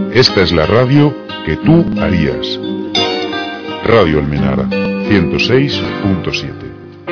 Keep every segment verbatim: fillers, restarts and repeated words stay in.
Esta es la radio que tú harías. Radio Almenara, ciento seis punto siete.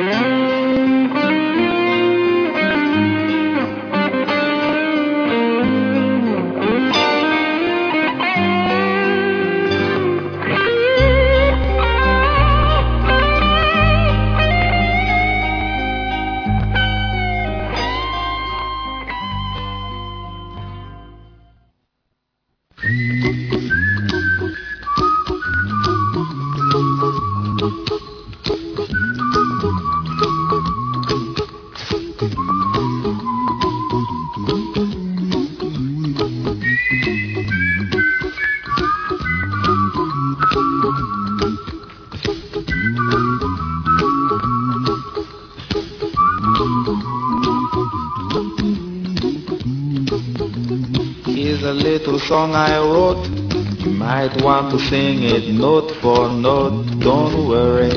Song I wrote, you might want to sing it note for note. Don't worry,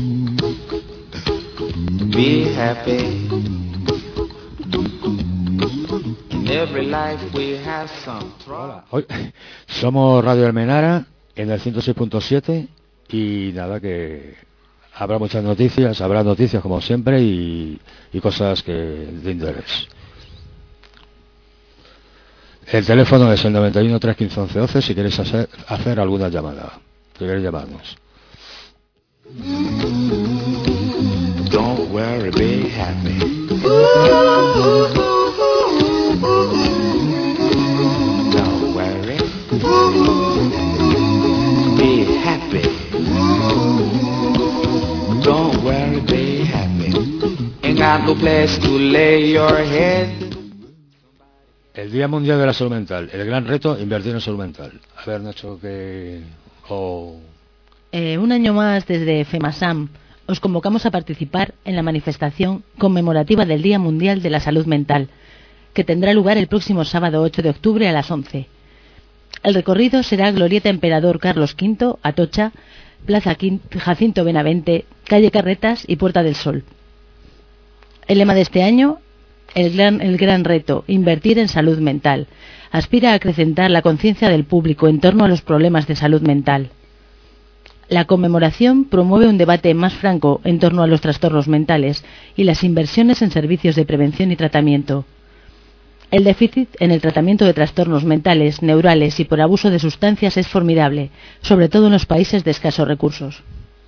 be happy. In every life we have some trouble. Hoy somos Radio Almenara en el ciento seis punto siete y nada, que habrá muchas noticias, habrá noticias como siempre y, y cosas que de interés. El teléfono es el noventa y uno, tres quince, once doce si queréis hacer, hacer alguna llamada. Si queréis llamarnos. Don't worry, be happy. Don't worry, be happy. Don't worry, be happy. Ain't got no place to lay your head. El Día Mundial de la Salud Mental, el gran reto, invertir en salud mental. A ver, Nacho, que... Oh. Eh, un año más desde FEMASAM os convocamos a participar en la manifestación conmemorativa del Día Mundial de la Salud Mental, que tendrá lugar el próximo sábado ocho de octubre a las once. El recorrido será Glorieta Emperador Carlos quinto, Atocha, Plaza Jacinto Benavente, Calle Carretas y Puerta del Sol. El lema de este año... El gran, el gran reto, invertir en salud mental, aspira a acrecentar la conciencia del público en torno a los problemas de salud mental. La conmemoración promueve un debate más franco en torno a los trastornos mentales y las inversiones en servicios de prevención y tratamiento. El déficit en el tratamiento de trastornos mentales, neurales y por abuso de sustancias es formidable, sobre todo en los países de escasos recursos.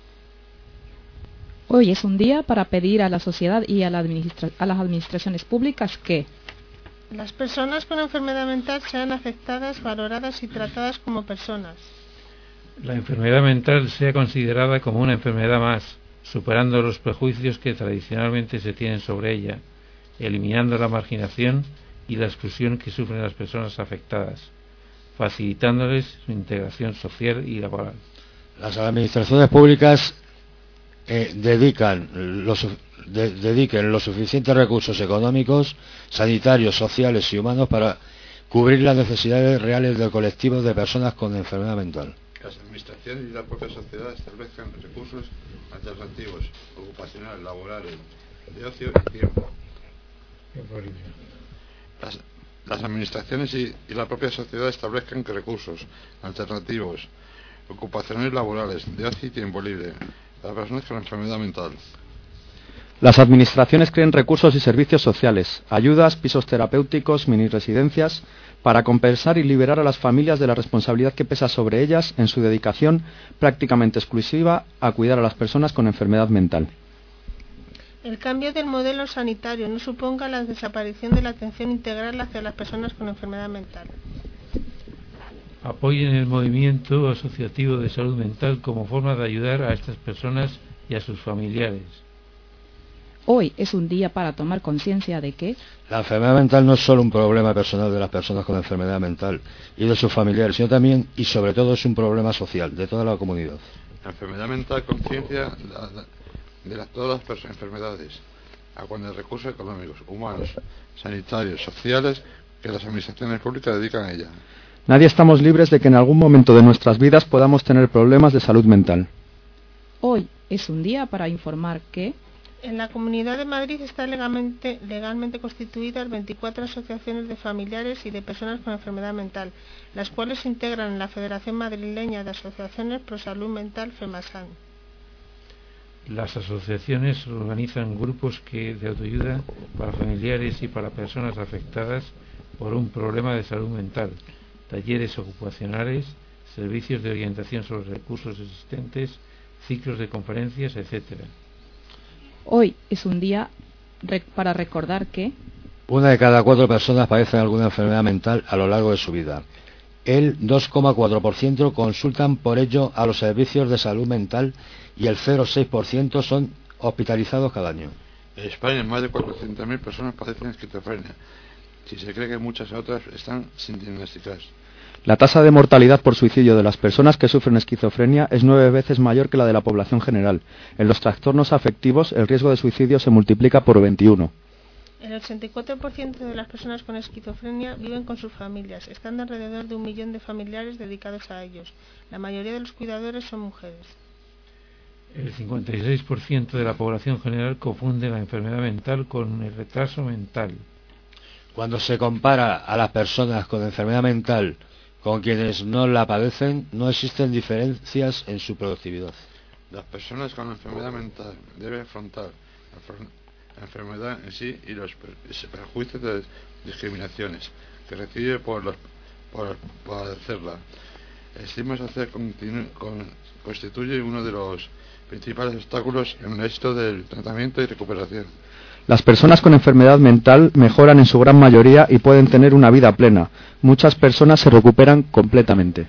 Hoy es un día para pedir a la sociedad y a, la administra- a las administraciones públicas que las personas con enfermedad mental sean aceptadas, valoradas y tratadas como personas. La enfermedad mental sea considerada como una enfermedad más, superando los prejuicios que tradicionalmente se tienen sobre ella, eliminando la marginación y la exclusión que sufren las personas afectadas, facilitándoles su integración social y laboral. Las administraciones públicas Eh, dedican los, de, dediquen los suficientes recursos económicos, sanitarios, sociales y humanos para cubrir las necesidades reales del colectivo de personas con enfermedad mental. Las administraciones y la propia sociedad establezcan recursos alternativos, ocupacionales, laborales, de ocio y tiempo. Las, las administraciones y, y la propia sociedad establezcan recursos alternativos, ocupacionales, laborales, de ocio y tiempo libre para personas con enfermedad mental. Las administraciones creen recursos y servicios sociales, ayudas, pisos terapéuticos, mini residencias, para compensar y liberar a las familias de la responsabilidad que pesa sobre ellas en su dedicación prácticamente exclusiva a cuidar a las personas con enfermedad mental. El cambio del modelo sanitario no suponga la desaparición de la atención integral hacia las personas con enfermedad mental. Apoyen el movimiento asociativo de salud mental como forma de ayudar a estas personas y a sus familiares. Hoy es un día para tomar conciencia de que la enfermedad mental no es solo un problema personal de las personas con enfermedad mental y de sus familiares, sino también y sobre todo es un problema social de toda la comunidad. La enfermedad mental conciencia de las, todas las personas, enfermedades, a cuando de recursos económicos, humanos, sanitarios, sociales que las administraciones públicas dedican a ella. Nadie estamos libres de que en algún momento de nuestras vidas podamos tener problemas de salud mental. Hoy es un día para informar que En la Comunidad de Madrid están legalmente, legalmente constituidas veinticuatro asociaciones de familiares y de personas con enfermedad mental, las cuales se integran en la Federación Madrileña de Asociaciones Pro Salud Mental, FEMASAN. Las asociaciones organizan grupos que, de autoayuda para familiares y para personas afectadas por un problema de salud mental, talleres ocupacionales, servicios de orientación sobre recursos existentes, ciclos de conferencias, etcétera. Hoy es un día rec- para recordar que una de cada cuatro personas padecen alguna enfermedad mental a lo largo de su vida. El dos coma cuatro por ciento consultan por ello a los servicios de salud mental y el cero coma seis por ciento son hospitalizados cada año. En España más de cuatrocientas mil personas padecen esquizofrenia, si se cree que muchas otras están sin diagnosticar. La tasa de mortalidad por suicidio de las personas que sufren esquizofrenia es nueve veces mayor que la de la población general. En los trastornos afectivos, el riesgo de suicidio se multiplica por veintiuno. El ochenta y cuatro por ciento de las personas con esquizofrenia viven con sus familias, estando alrededor de un millón de familiares dedicados a ellos. La mayoría de los cuidadores son mujeres. El cincuenta y seis por ciento de la población general confunde la enfermedad mental con el retraso mental. Cuando se compara a las personas con enfermedad mental con quienes no la padecen, no existen diferencias en su productividad. Las personas con enfermedad mental deben afrontar la enfermedad en sí y los perjuicios de discriminaciones que recibe por, los, por padecerla. El estigma social continu, con, constituye uno de los principales obstáculos en el éxito del tratamiento y recuperación. Las personas con enfermedad mental mejoran en su gran mayoría y pueden tener una vida plena. Muchas personas se recuperan completamente.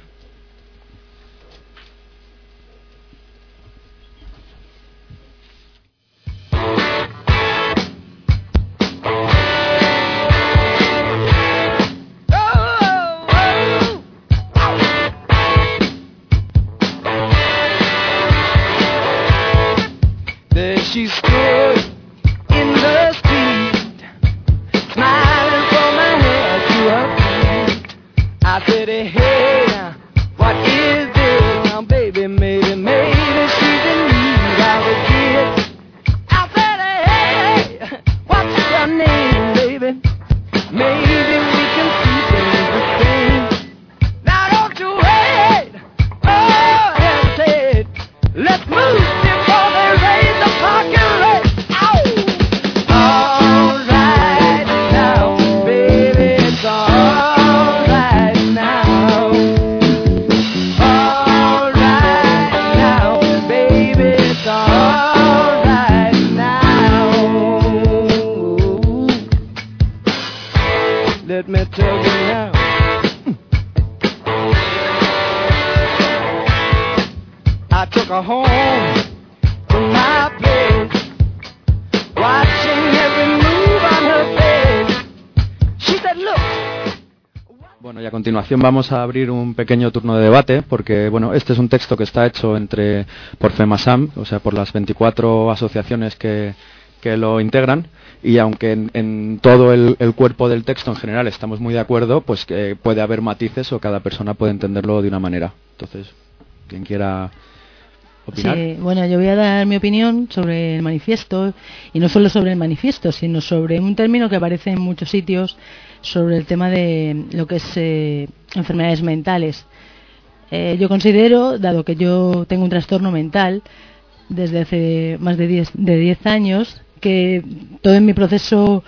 Bueno, y a continuación vamos a abrir un pequeño turno de debate, porque bueno, este es un texto que está hecho entre por FEMASAM, o sea, por las veinticuatro asociaciones que, que lo integran, y aunque en, en todo el, el cuerpo del texto en general estamos muy de acuerdo, pues que puede haber matices o cada persona puede entenderlo de una manera. Entonces, quien quiera opinar. Sí, bueno, yo voy a dar mi opinión sobre el manifiesto, y no solo sobre el manifiesto, sino sobre un término que aparece en muchos sitios sobre el tema de lo que es eh, enfermedades mentales. Eh, yo considero, dado que yo tengo un trastorno mental desde hace más de diez, de diez años, que todo en mi proceso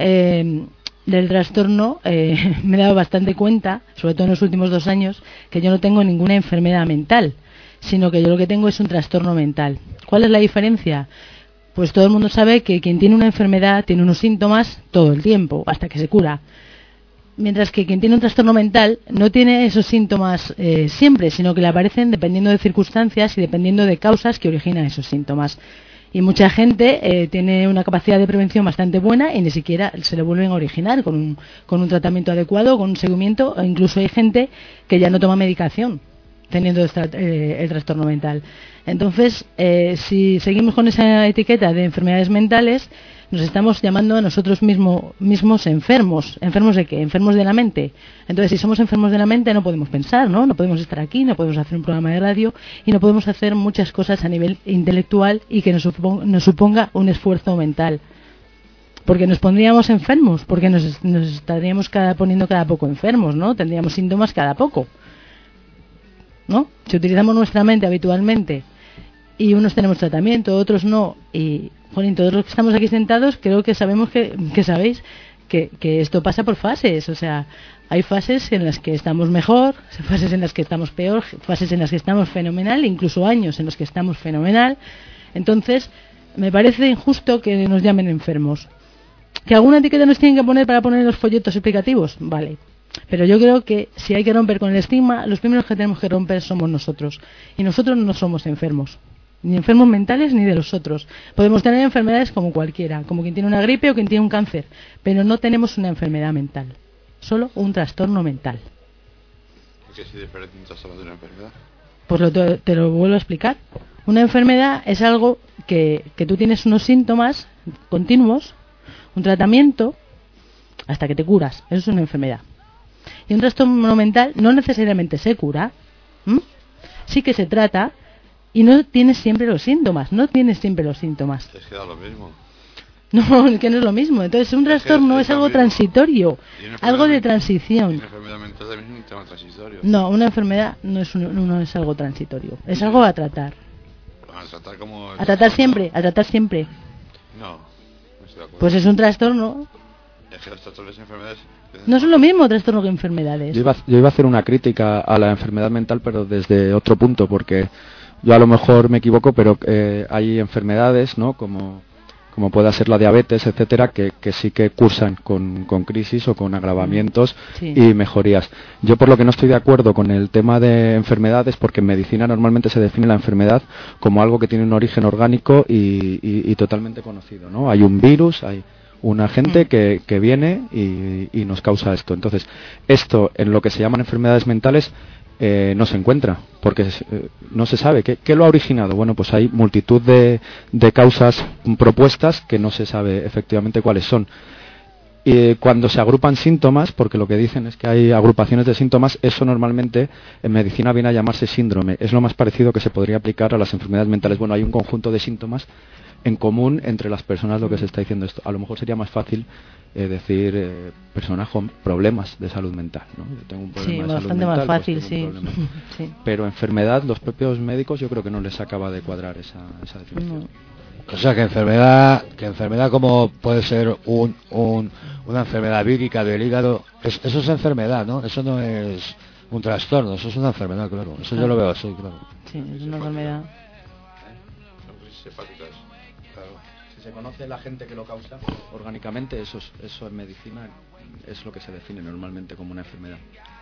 eh, del trastorno eh, me he dado bastante cuenta, sobre todo en los últimos dos años, que yo no tengo ninguna enfermedad mental, sino que yo lo que tengo es un trastorno mental. ¿Cuál es la diferencia? Pues todo el mundo sabe que quien tiene una enfermedad tiene unos síntomas todo el tiempo, hasta que se cura. Mientras que quien tiene un trastorno mental no tiene esos síntomas eh, siempre, sino que le aparecen dependiendo de circunstancias y dependiendo de causas que originan esos síntomas. Y mucha gente eh, tiene una capacidad de prevención bastante buena y ni siquiera se le vuelven a originar con un, con un tratamiento adecuado, con un seguimiento, o incluso hay gente que ya no toma medicación. teniendo esta, eh, el trastorno mental. Entonces, eh, si seguimos con esa etiqueta de enfermedades mentales, nos estamos llamando a nosotros mismo, mismos enfermos. ¿Enfermos de qué? Enfermos de la mente. Entonces, si somos enfermos de la mente, no podemos pensar, ¿no? No podemos estar aquí, no podemos hacer un programa de radio y no podemos hacer muchas cosas a nivel intelectual y que nos suponga, nos suponga un esfuerzo mental. Porque nos pondríamos enfermos, porque nos, nos estaríamos cada, poniendo cada poco enfermos, ¿no? Tendríamos síntomas cada poco, ¿no? Si utilizamos nuestra mente habitualmente y unos tenemos tratamiento, otros no, y, jolín, todos los que estamos aquí sentados creo que sabemos que, que sabéis que, que esto pasa por fases, o sea, hay fases en las que estamos mejor, fases en las que estamos peor, fases en las que estamos fenomenal, incluso años en los que estamos fenomenal. Entonces, me parece injusto que nos llamen enfermos. ¿Que alguna etiqueta nos tienen que poner para poner los folletos explicativos? Vale. Pero yo creo que si hay que romper con el estigma, los primeros que tenemos que romper somos nosotros. Y nosotros no somos enfermos. Ni enfermos mentales ni de los otros. Podemos tener enfermedades como cualquiera, como quien tiene una gripe o quien tiene un cáncer. Pero no tenemos una enfermedad mental. Solo un trastorno mental. ¿Qué es diferente un trastorno de una enfermedad? Pues lo, te, te lo vuelvo a explicar. Una enfermedad es algo que, que tú tienes unos síntomas continuos, un tratamiento, hasta que te curas. Eso es una enfermedad. Y un trastorno mental no necesariamente se cura, ¿m? Sí que se trata y no tienes siempre los síntomas, no tienes siempre los síntomas. Es que da lo mismo. No, es que no es lo mismo. Entonces un trastorno es, es, es algo transitorio, algo de transición. Una enfermedad mental también es un tema transitorio. No, una enfermedad no es, un, no es algo transitorio, es algo a tratar. A tratar como... A tratar siempre, a tratar siempre. No, no estoy de acuerdo. Pues es un trastorno. Es que los trastornos y enfermedades... No son lo mismo trastorno que enfermedades. Yo iba, yo iba a hacer una crítica a la enfermedad mental, pero desde otro punto, porque yo a lo mejor me equivoco, pero eh, hay enfermedades, ¿no? Como, como pueda ser la diabetes, etcétera, que, que sí que cursan con, con crisis o con agravamientos sí. y mejorías. Yo por lo que no estoy de acuerdo con el tema de enfermedades, porque en medicina normalmente se define la enfermedad como algo que tiene un origen orgánico y, y, y totalmente conocido, ¿no? Hay un virus, hay un agente mm. que, que viene y, y nos causa esto. Entonces, esto en lo que se llaman enfermedades mentales eh, no se encuentra, porque eh, no se sabe. ¿Qué, ¿Qué lo ha originado? Bueno, pues hay multitud de, de causas propuestas que no se sabe efectivamente cuáles son. Y cuando se agrupan síntomas, porque lo que dicen es que hay agrupaciones de síntomas, eso normalmente en medicina viene a llamarse síndrome. Es lo más parecido que se podría aplicar a las enfermedades mentales. Bueno, hay un conjunto de síntomas en común entre las personas, lo que se está diciendo esto. A lo mejor sería más fácil eh, decir eh, personas con problemas de salud mental, ¿no? Yo tengo un problema sí, de bastante salud mental, más fácil, pues sí. sí. Pero enfermedad, los propios médicos yo creo que no les acaba de cuadrar esa, esa definición. No. O sea, que enfermedad, que enfermedad como puede ser un, un, una enfermedad vírica del hígado, es, eso es enfermedad, ¿no? Eso no es un trastorno, eso es una enfermedad, claro. Eso claro. Yo lo veo así, claro. Sí, es una enfermedad. Si se conoce la gente que lo causa orgánicamente, eso, es, eso en medicina es lo que se define normalmente como una enfermedad.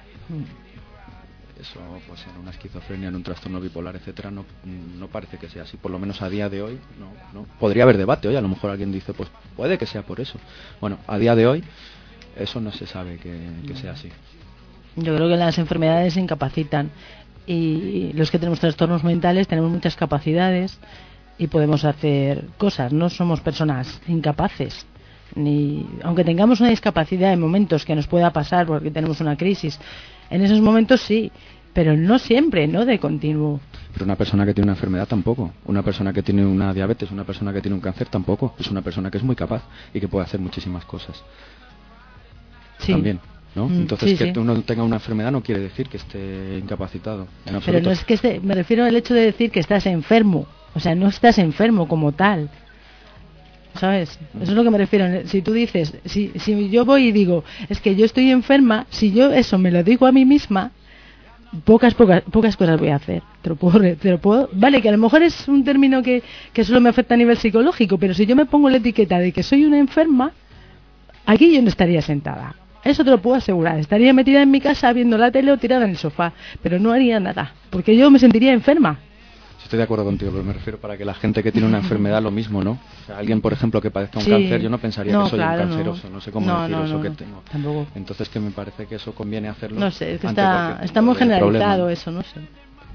Eso, pues en una esquizofrenia, en un trastorno bipolar, etcétera, no, no parece que sea así. Por lo menos a día de hoy, no, no. Podría haber debate hoy, a lo mejor alguien dice, pues puede que sea por eso. Bueno, a día de hoy, eso no se sabe que, que sea así. Yo creo que las enfermedades incapacitan y los que tenemos trastornos mentales tenemos muchas capacidades y podemos hacer cosas, no somos personas incapaces, ni aunque tengamos una discapacidad en momentos que nos pueda pasar porque tenemos una crisis, en esos momentos sí, pero no siempre, no de continuo. Pero una persona que tiene una enfermedad tampoco, una persona que tiene una diabetes, una persona que tiene un cáncer tampoco, es una persona que es muy capaz y que puede hacer muchísimas cosas. Sí. También. ¿No? Entonces sí, que sí. uno tenga una enfermedad no quiere decir que esté incapacitado. En Pero no es que esté, me refiero al hecho de decir que estás enfermo. O sea, no estás enfermo como tal. ¿Sabes? Eso es lo que me refiero. Si tú dices, si, si yo voy y digo, es que yo estoy enferma, si yo eso me lo digo a mí misma, pocas, pocas, pocas cosas voy a hacer. Te lo puedo, te lo puedo, vale, que a lo mejor es un término que, que solo me afecta a nivel psicológico, pero si yo me pongo la etiqueta de que soy una enferma, aquí yo no estaría sentada. Eso te lo puedo asegurar. Estaría metida en mi casa viendo la tele o tirada en el sofá, pero no haría nada, porque yo me sentiría enferma. Estoy de acuerdo contigo, pero me refiero para que la gente que tiene una enfermedad lo mismo, ¿no? O sea, alguien, por ejemplo, que padezca un sí. cáncer, yo no pensaría no, que soy claro, un canceroso, no, no sé cómo no, decir no, eso no, que no, tengo. Tampoco. Entonces que me parece que eso conviene hacerlo. No sé, es que está, está muy generalizado problema. Eso, no sé.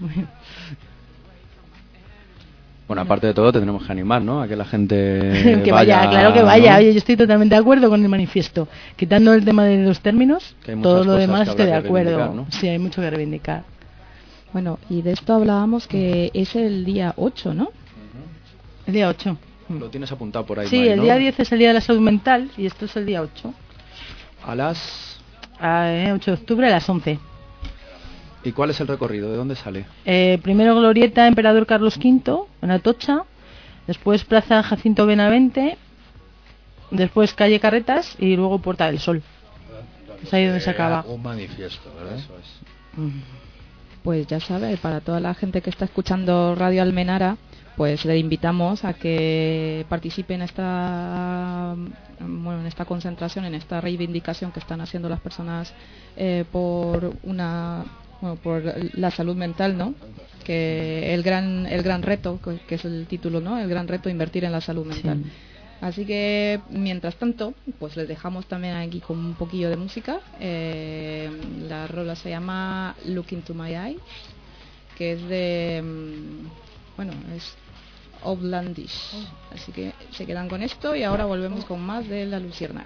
Bueno, aparte de todo, tendremos que animar, ¿no? A que la gente que vaya, vaya, claro que vaya. ¿no? Oye, yo estoy totalmente de acuerdo con el manifiesto. Quitando el tema de los términos, todo lo demás estoy de acuerdo. ¿No? Sí, hay mucho que reivindicar. Bueno, y de esto hablábamos que es el día ocho, ¿no? El día ocho. Lo tienes apuntado por ahí. Sí, May, el ¿no? día diez es el día de la salud mental y esto es el día ocho. A las... A, eh, ocho de octubre a las once. ¿Y cuál es el recorrido? ¿De dónde sale? Eh, primero Glorieta Emperador Carlos quinto, en Atocha. Después Plaza Jacinto Benavente. Después Calle Carretas y luego Puerta del Sol. Es ahí donde se acaba. Un manifiesto, ¿verdad? Eso es. Pues ya sabe, para toda la gente que está escuchando Radio Almenara, pues le invitamos a que participe en esta bueno, en esta concentración, en esta reivindicación que están haciendo las personas eh, por una bueno, por la salud mental, ¿no? Que el gran el gran reto, que es el título, ¿no? El gran reto, invertir en la salud mental. Sí. Así que, mientras tanto, pues les dejamos también aquí con un poquillo de música. Eh, la rola se llama Look Into My Eyes, que es de bueno, es Outlandish. Así que se quedan con esto y ahora volvemos con más de La Luciérnaga.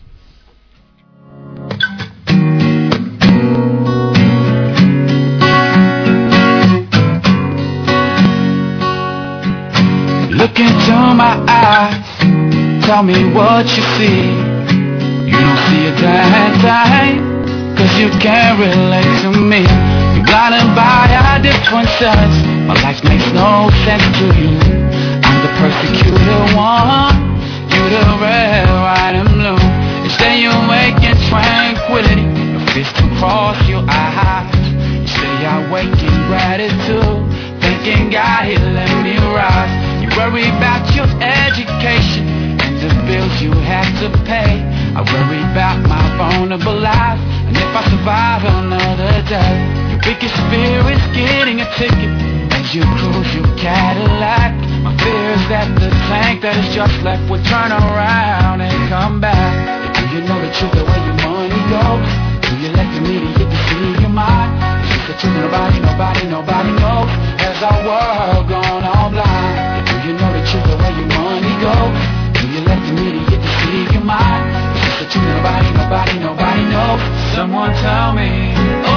Look into my eyes, tell me what you see. You don't see a damn thing, cause you can't relate to me. You're blinded by our differences, my life makes no sense to you. I'm the persecuted one, you the red, white and blue. Instead you waking tranquility, your fist across your eyes. You say I wake in gratitude, thinking God he let me rise. You worry about your education and the bills you have to pay. I worry about my vulnerable life and if I survive another day. Your biggest fear is getting a ticket as you cruise your Cadillac. My fear is that the tank that is just left will turn around and come back. Do you know the truth of where your money goes? Do you let the media deceive your mind? It's just the truth nobody, nobody, nobody knows. Has our world gone all blind? Do you know the truth of where your money goes? Do you let the media deceive your mind? It's just the truth nobody, nobody, nobody knows. Someone tell me,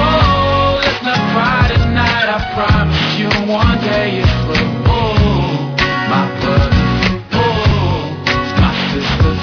oh, let's not cry tonight. I promise you one day it's through. Oh, my brothers, oh, my sisters,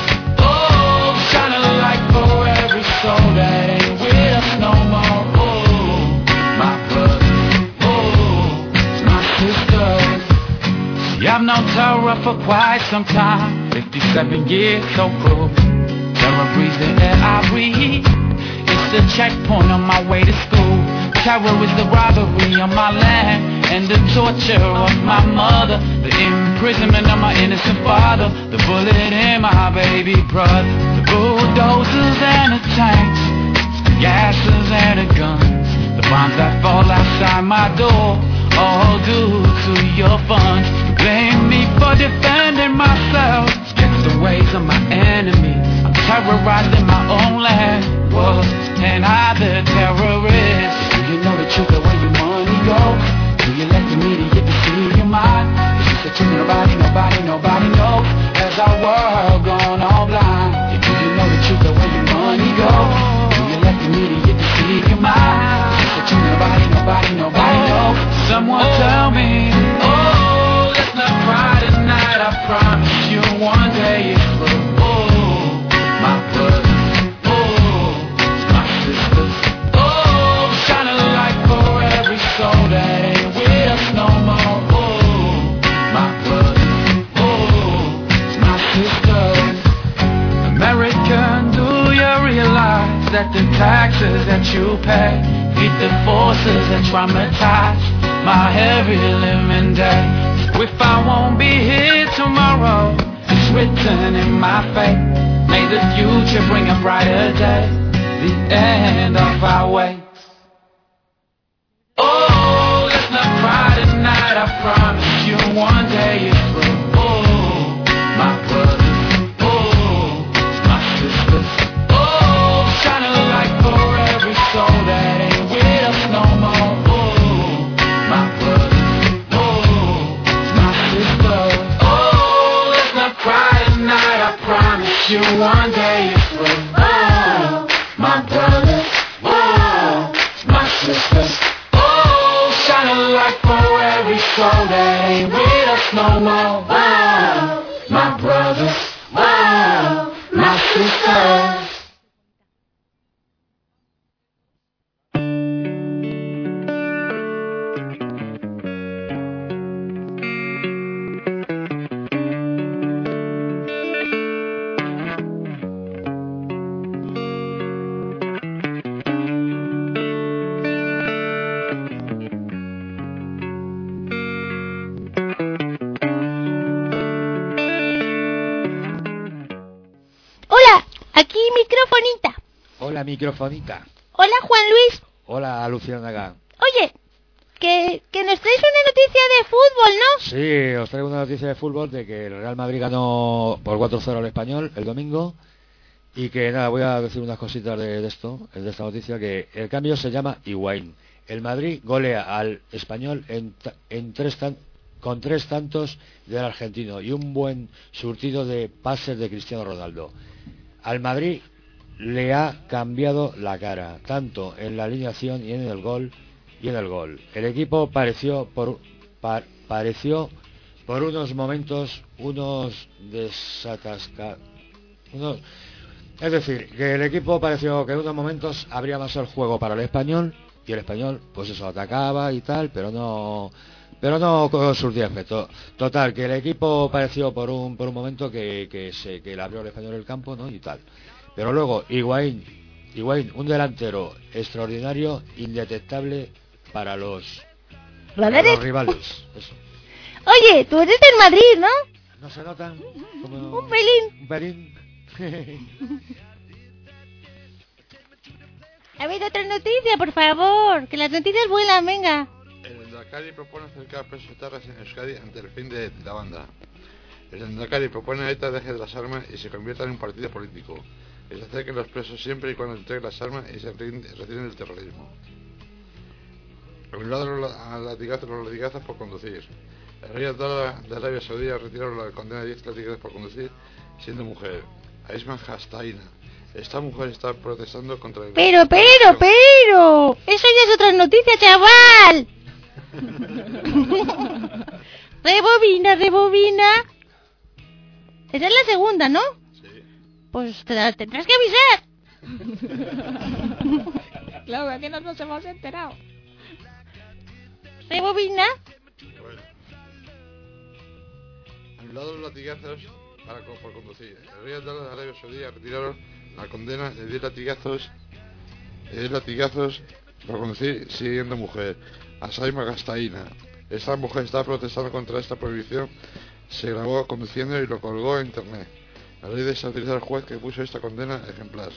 oh, shine a light for every soul that ain't with us no more. Oh, my brothers, oh, my sisters. See, I've known terror for quite some time, fifty-seven years so cruel. Terror breathes the air I breathe. It's a checkpoint on my way to school. Terror is the robbery on my land and the torture of my mother, the imprisonment of my innocent father, the bullet in my baby brother, the bulldozers and the tanks, the gases and the guns, the bombs that fall outside my door, all due to your funds. You blame me for defending myself against the ways of my enemies. I'm terrorizing my own land. Was and I the terrorist? Do you know the truth of where your money goes? Do you let the media deceive your mind? It's just the truth nobody, nobody, nobody knows. Has our world gone all blind? Do you know the truth of where your money goes? Do you let the media deceive your mind? It's just the truth nobody, nobody, nobody knows. Someone tell me, oh, let's not cry tonight. I promise you one day it's through. Oh, my brothers. That ain't with us no more. Oh, my brothers, oh, my sisters. American, do you realize that the taxes that you pay feed the forces that traumatize my heavy living day? If I won't be here tomorrow, it's written in my fate. May the future bring a brighter day, the end of our way. Oh, let's not cry tonight, I promise you one day it's through. Oh, my brothers, oh, my sisters, oh, shine a light for every soul that ain't with us no more. Oh, my shining light for every soul that ain't with us no more. Whoa, my brothers, whoa, my sisters. Hola, microfonita. Hola, Juan Luis. Hola, Luciana acá. Oye, que, que nos traes una noticia de fútbol, ¿no? Sí, os traigo una noticia de fútbol de que el Real Madrid ganó por cuatro cero al Español el domingo. Y que nada, voy a decir unas cositas de, de esto, de esta noticia, que el cambio se llama Higuaín. El Madrid golea al Español en, en tres tan, con tres tantos del argentino y un buen surtido de pases de Cristiano Ronaldo. Al Madrid le ha cambiado la cara, tanto en la alineación y en el gol y en el gol. El equipo pareció por pa, pareció por unos momentos unos desatascados. Unos, es decir, que el equipo pareció que en unos momentos abría más el juego para el Español y el Español, pues eso, atacaba y tal, pero no pero no surtía efecto. Total, que el equipo pareció por un por un momento que que se que le abrió el Español el campo, ¿no? Y tal. Pero luego, Higuaín, Higuaín, un delantero extraordinario, indetectable para los, para los rivales. Eso. Oye, tú eres del Madrid, ¿no? No se nota. Como un pelín. Un pelín. A ver, otra noticia, por favor. Que las noticias vuelan, venga. El Endacari propone acercar presos etarras en Euskadi ante el fin de la banda. El Endacari propone a ETA deje de las armas y se convierta en un partido político. Que se acerquen los presos siempre y cuando entreguen las armas y se retiren del terrorismo. Anularon a latigazos los latigazos por conducir. El rey Abdalá de Arabia Saudí retiraron la condena de diez latigazos por conducir siendo mujer. Aisman Hastaina. Esta mujer está protestando contra el... Pero, pero, pero... Eso ya es otra noticia, chaval. Rebobina, rebobina. Esa es la segunda, ¿no? Sí. Pues te la tendrás que avisar. Claro, que aquí no nos hemos enterado. Rebobina. Bueno. Anulados los latigazos para, por conducir. El rey Abdalá de Arabia Saudí retiraron la condena de diez latigazos, de diez latigazos por conducir siguiendo mujer. A Saima Gastaína. Esta mujer está protestando contra esta prohibición. Se grabó conduciendo y lo colgó en internet. La ley desautorizó al juez que puso esta condena ejemplar.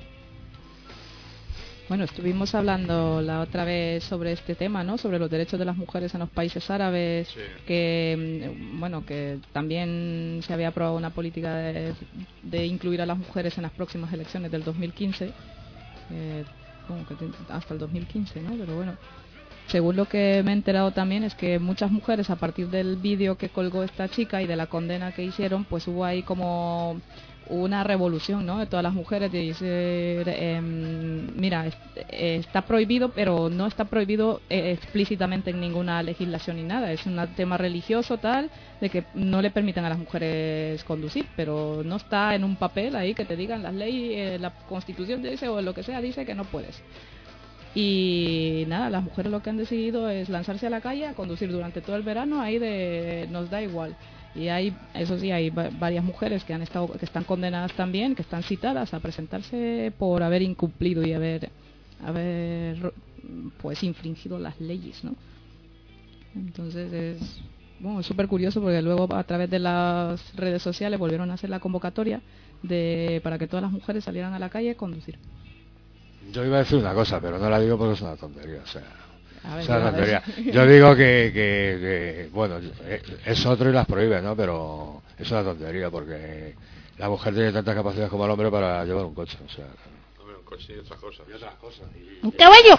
Bueno, estuvimos hablando la otra vez sobre este tema, ¿no? Sobre los derechos de las mujeres en los países árabes, sí. que bueno, que también se había aprobado una política de, de incluir a las mujeres en las próximas elecciones del dos mil quince, eh, bueno, que hasta el dos mil quince, ¿no? Pero bueno, según lo que me he enterado también es que muchas mujeres, a partir del vídeo que colgó esta chica y de la condena que hicieron, pues hubo ahí como una revolución, ¿no? De todas las mujeres de decir, eh, mira, es, eh, está prohibido, pero no está prohibido eh, explícitamente en ninguna legislación ni nada. Es un tema religioso tal, de que no le permitan a las mujeres conducir, pero no está en un papel ahí que te digan las leyes, eh, la Constitución dice o lo que sea dice que no puedes. Y nada, las mujeres lo que han decidido es lanzarse a la calle a conducir durante todo el verano, ahí de nos da igual. Y hay, eso sí, hay varias mujeres que han estado, que están condenadas también, que están citadas a presentarse por haber incumplido y haber, haber pues infringido las leyes, ¿no? Entonces es bueno, súper curioso porque luego a través de las redes sociales volvieron a hacer la convocatoria de para que todas las mujeres salieran a la calle a conducir. Yo iba a decir una cosa, pero no la digo porque es una tontería, o sea... Ver, o sea, tontería. Yo digo que, que, que, bueno, es otro y las prohíbe, ¿no? Pero es una tontería porque la mujer tiene tantas capacidades como el hombre para llevar un coche, o sea... Hombre, un coche y otras cosas. Y otras cosas. Y... ¡Un caballo!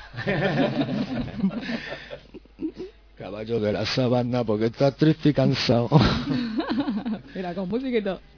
Caballo de la sabana porque está triste y cansado. Mira, con música y todo.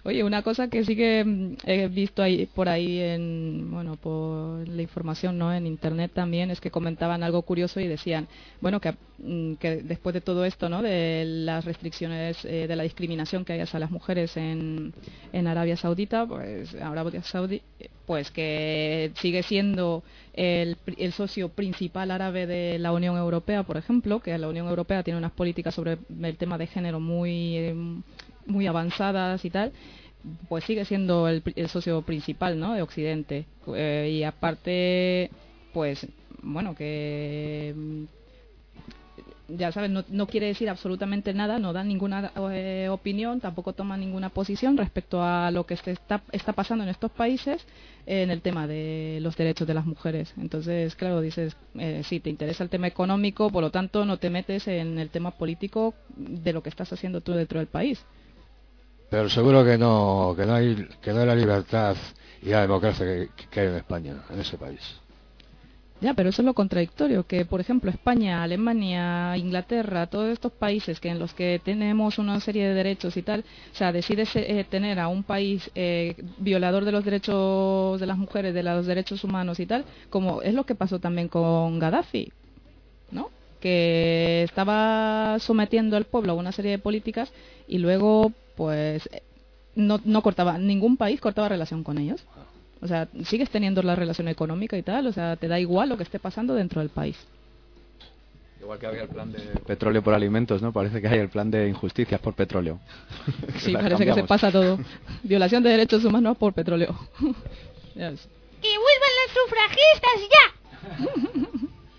Oye, una cosa que sí que mm, he visto ahí por ahí en, bueno, por la información, ¿no? En internet también, es que comentaban algo curioso y decían, bueno, que, mm, que después de todo esto, ¿no? De las restricciones, eh, de la discriminación que hay hacia las mujeres en, en Arabia Saudita, pues Arabia Saudí, pues que sigue siendo el, el socio principal árabe de la Unión Europea, por ejemplo, que la Unión Europea tiene unas políticas sobre el tema de género muy eh, muy avanzadas y tal, pues sigue siendo el, el socio principal, ¿no? De Occidente. Eh, y aparte, pues, bueno, que ya sabes, no, no quiere decir absolutamente nada, no da ninguna eh, opinión, tampoco toma ninguna posición respecto a lo que se está, está pasando en estos países en el tema de los derechos de las mujeres. Entonces, claro, dices, eh, sí, te interesa el tema económico, por lo tanto no te metes en el tema político de lo que estás haciendo tú dentro del país. Pero seguro que no, que no hay, que no hay la libertad y la democracia que, que hay en España, en ese país. Ya, pero eso es lo contradictorio, que por ejemplo España, Alemania, Inglaterra, todos estos países que en los que tenemos una serie de derechos y tal, o sea, decides eh, tener a un país eh, violador de los derechos de las mujeres, de los derechos humanos y tal, como es lo que pasó también con Gaddafi, ¿no? Que estaba sometiendo al pueblo a una serie de políticas y luego pues no, no cortaba, ningún país cortaba relación con ellos. O sea, sigues teniendo la relación económica y tal, o sea, te da igual lo que esté pasando dentro del país. Igual que había el plan de petróleo por alimentos, ¿no? Parece que hay el plan de injusticias por petróleo. Sí, parece cambiamos. Que se pasa todo. Violación de derechos humanos por petróleo. Yes. ¡Que vuelvan las sufragistas ya!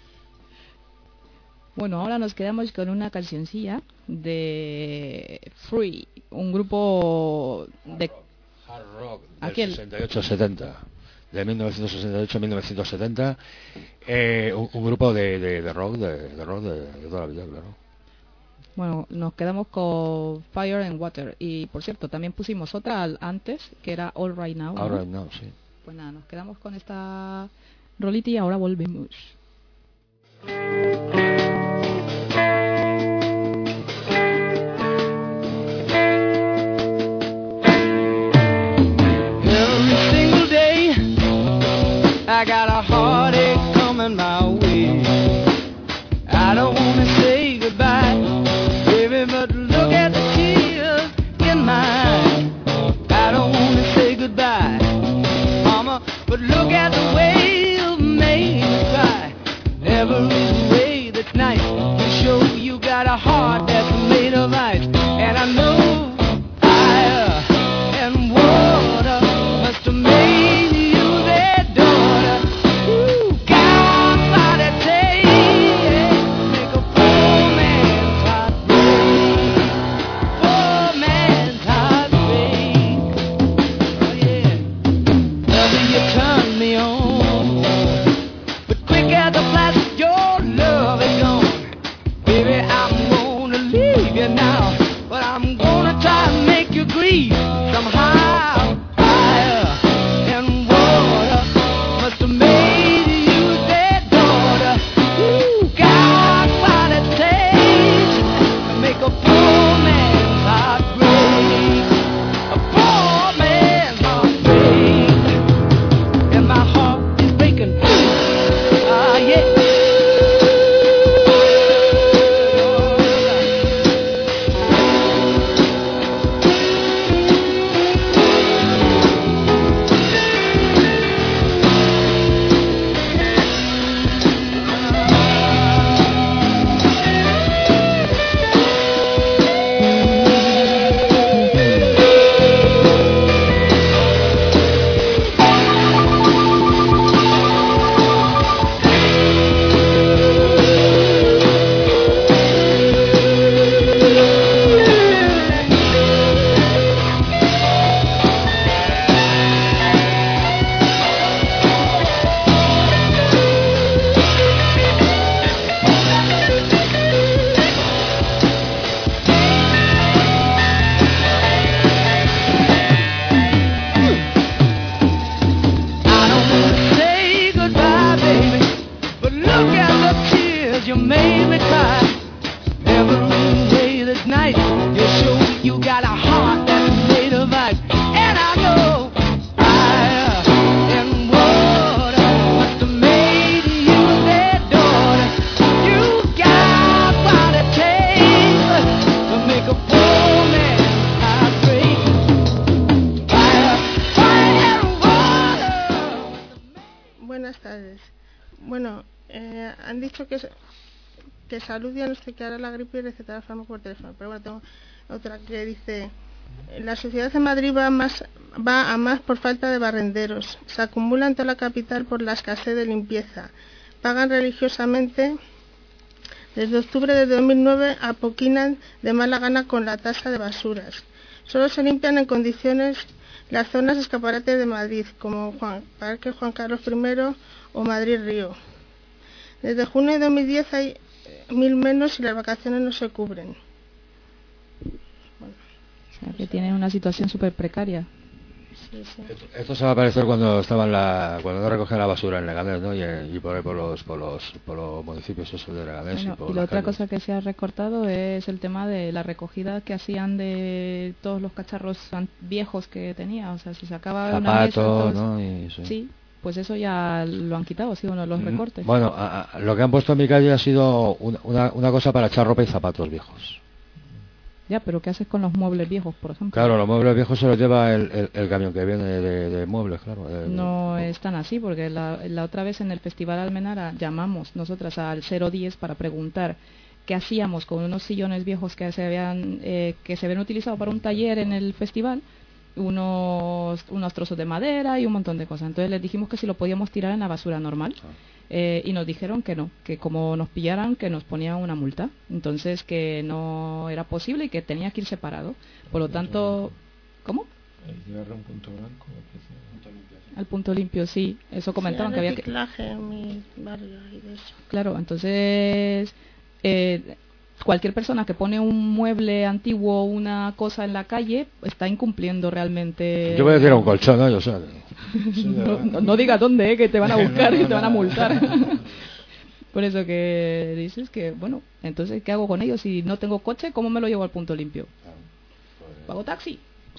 Bueno, ahora nos quedamos con una cancioncilla de Free, un grupo de hard rock del sesenta y ocho setenta, de mil novecientos sesenta y ocho a mil novecientos setenta, eh, un, un grupo de, de, de rock, de, de rock de, de toda la vida, claro. Bueno, nos quedamos con Fire and Water y por cierto también pusimos otra al, antes que era All Right Now. All ¿no? Right Now, sí. Pues nada, nos quedamos con esta rolita y ahora volvemos. I got a heartache coming my way. I don't wanna say goodbye, baby, but look at the tears in my eyes. I don't wanna say goodbye, mama, but look at the way you made me cry. Every way that's nice to show you got a heart that's made of ice. And I know fire and water must have made you their daughter. Ooh, God, what a taste, make a poor man's heart break, poor man's heart break. Oh yeah, loving you turned me on, but quick as a flash your love is gone. Baby, I'm gonna leave you now, but I'm gonna try to make you grieve somehow. Fire and water must have made you their daughter. Ooh, God, what a taste, make a poor man's heart break, a poor man's heart break, and my heart is breaking. Ah, yeah. You made me cry. Every day that's night, you show you got a heart that's made of ice. han dicho que, que salud diagnosticará la gripe y recetará fármaco por teléfono. Pero bueno, tengo otra que dice: la sociedad de Madrid va a más, va a más por falta de barrenderos. Se acumula en toda la capital por la escasez de limpieza. Pagan religiosamente. Desde octubre de dos mil nueve apoquinan de mala gana con la tasa de basuras. Solo se limpian en condiciones las zonas de escaparate de Madrid, como Juan, Parque Juan Carlos primero o Madrid Río. Desde junio de dos mil diez hay mil menos y las vacaciones no se cubren. Bueno. O sea, que tienen una situación súper precaria. Sí, sí. Esto, esto se va a parecer cuando estaban la, cuando no recogían la basura en Leganés, ¿no? Y, y por ahí por los, por los, por los municipios esos de Leganés. Bueno, y por y la las otra calles. cosa que se ha recortado es el tema de la recogida que hacían de todos los cacharros viejos que tenía. O sea, si sacaba una mesa, Zapatos, entonces, ¿no? Y, sí. sí, pues eso ya lo han quitado, ha sido uno de los Mm, recortes. Bueno, a, a, lo que han puesto en mi calle ha sido una, una, una cosa para echar ropa y zapatos viejos. Ya, pero ¿qué haces con los muebles viejos, por ejemplo? Claro, los muebles viejos se los lleva el, el, el camión que viene de, de muebles, claro. El, No es tan así, porque la, la otra vez en el Festival Almenara llamamos nosotras al cero diez para preguntar qué hacíamos con unos sillones viejos que se habían eh, que se habían utilizado para un taller en el festival, unos, unos trozos de madera y un montón de cosas. Entonces les dijimos que si lo podíamos tirar en la basura normal. Ah. Eh, y nos dijeron que no, que como nos pillaran que nos ponían una multa, entonces que no era posible y que tenía que ir separado. Por lo tanto, ¿cómo? Llevarle un punto blanco. Al punto limpio, sí, eso comentaban sí, que había que... reciclaje en mi barrio y de eso. Claro, entonces eh, cualquier persona que pone un mueble antiguo o una cosa en la calle está incumpliendo realmente. Yo voy a decir a un colchón, ¿no? Yo sé. no, no, no digas dónde, eh, que te van a buscar y te van a multar. Por eso que dices que, bueno, entonces, ¿qué hago con ellos? Si no tengo coche, ¿cómo me lo llevo al punto limpio? ¿Pago taxi?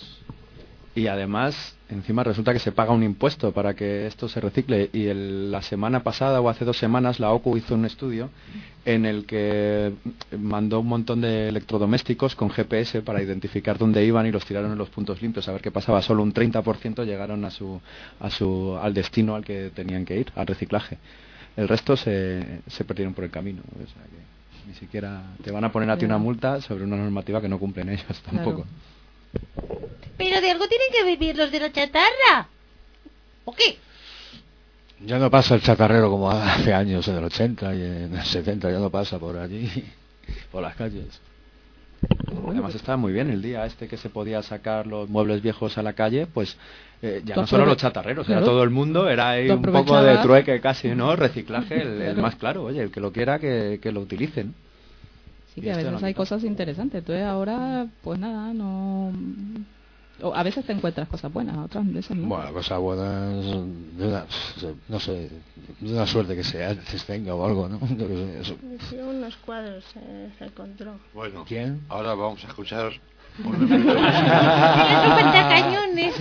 Y además, encima resulta que se paga un impuesto para que esto se recicle. Y el, la semana pasada o hace dos semanas la O C U hizo un estudio en el que mandó un montón de electrodomésticos con G P S para identificar dónde iban y los tiraron en los puntos limpios a ver qué pasaba. Solo un treinta por ciento llegaron a su, a su, al destino al que tenían que ir, al reciclaje. El resto se, se perdieron por el camino. O sea que ni siquiera te van a poner a ti una multa sobre una normativa que no cumplen ellos tampoco. Claro. Pero de algo tienen que vivir los de la chatarra. ¿O qué? Ya no pasa el chatarrero como hace años, en el ochenta y en el setenta, ya no pasa por allí, por las calles. Además estaba muy bien el día este que se podía sacar los muebles viejos a la calle, pues eh, ya Tú no solo aprove- los chatarreros, claro. era todo el mundo, era ahí Tú un poco de aprovechabas. trueque casi, ¿no? Reciclaje, el, el Claro. más claro, oye, el que lo quiera que, que lo utilicen. Sí, Y que a esto veces no hay quita. cosas interesantes. Entonces ahora, pues nada, no... o a veces te encuentras cosas buenas, otras veces no. Bueno, cosas buenas, de una, no sé, de una suerte que se antes tenga o algo, ¿no? Yo qué sé, eso. Sí, unos cuadros eh, se encontró. Bueno, ¿Quién? ahora vamos a escuchar un Tiene su cañones.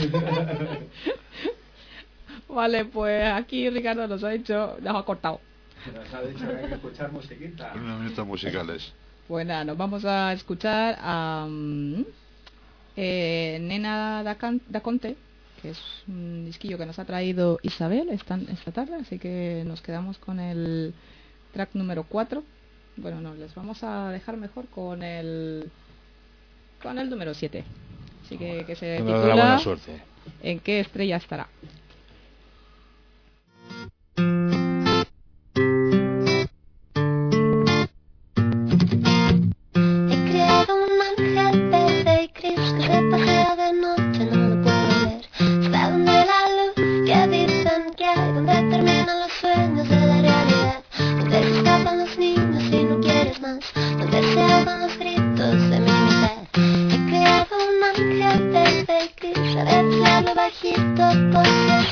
Vale, pues aquí Ricardo nos ha dicho, nos ha cortado. Nos ha dicho que hay que escuchar musiquita. unos minutos musicales. Pues nada, nos vamos a escuchar a um, eh, Nena da, Can- da Conte, que es un disquillo que nos ha traído Isabel esta, esta tarde, así que nos quedamos con el track número cuatro. Bueno, no, les vamos a dejar mejor con el con el número siete. Así que, que se Que me da la buena titula suerte. ¿En qué estrella estará? He creado un ángel verde y gris que se pasea de noche, no lo puedo ver. Está donde la luz que dicen que hay, donde terminan los sueños de la realidad, donde se escapan los niños y no quieres más, donde se ahogan los gritos de mi mujer. He creado un ángel verde y gris, a veces hablo bajito porque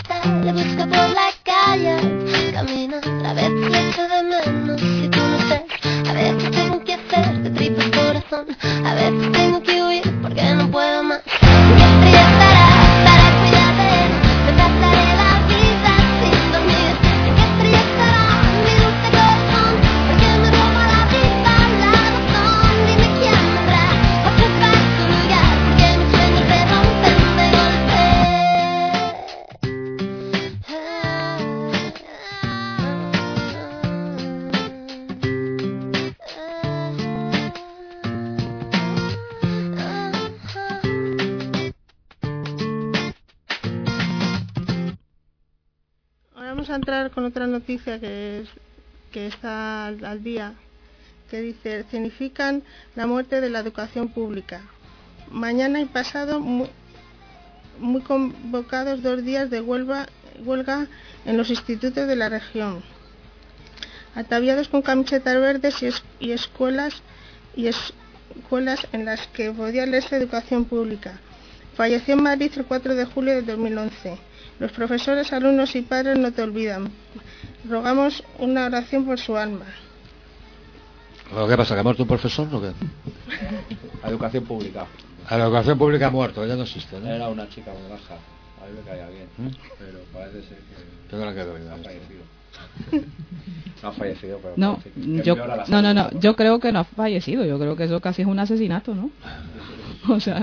a entrar con otra noticia que, es, que está al, al día, que dice, significan la muerte de la educación pública. Mañana y pasado, muy, muy convocados dos días de huelga, huelga en los institutos de la región. Ataviados con camisetas verdes y, es, y escuelas y escuelas en las que podía leerse educación pública. Falleció en Madrid el cuatro de julio de dos mil once. Los profesores, alumnos y padres no te olvidan. Rogamos una oración por su alma. ¿Qué pasa? ¿Que ha muerto un profesor o qué? La educación pública. A la educación pública ha muerto, ya no existe, ¿no? Era una chica muy baja. A mí me caía bien. ¿Mm? Pero parece ser que... ¿Qué no le queda bien? Ha fallecido. No ha fallecido, pero no, yo, no, no, no, yo creo que no ha fallecido. Yo creo que eso casi es un asesinato, ¿no? O sea,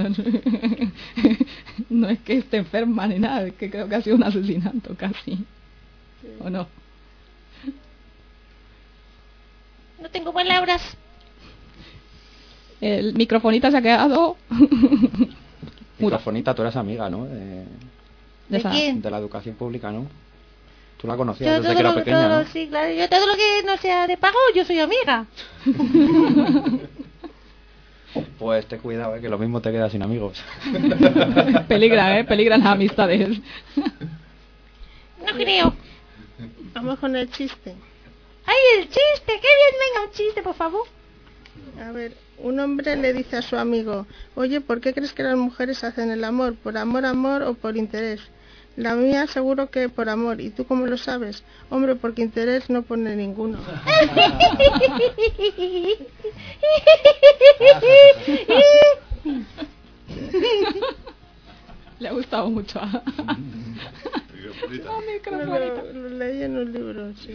no es que esté enferma ni nada, es que creo que ha sido un asesinato casi. ¿O no? No tengo palabras. El microfonita se ha quedado. Microfonita, tú eres amiga, ¿no? De, ¿De quién? De la educación pública, ¿no? Tú la conocías Yo desde que era lo, pequeña, todo, ¿no? Sí, claro. Yo todo lo que no sea de pago, yo soy amiga. Pues ten cuidado, ¿eh? Que lo mismo te quedas sin amigos. Peligra, ¿eh? Peligran las amistades. No creo. Vamos con el chiste. ¡Ay, el chiste! ¡Qué bien! Venga, un chiste, por favor. A ver, un hombre le dice a su amigo, oye, ¿por qué crees que las mujeres hacen el amor? ¿Por amor, amor o por interés? La mía seguro que por amor. ¿Y tú cómo lo sabes? Hombre, porque interés no pone ninguno. Le ha gustado mucho. A... No, lo, lo leí en un libro, sí.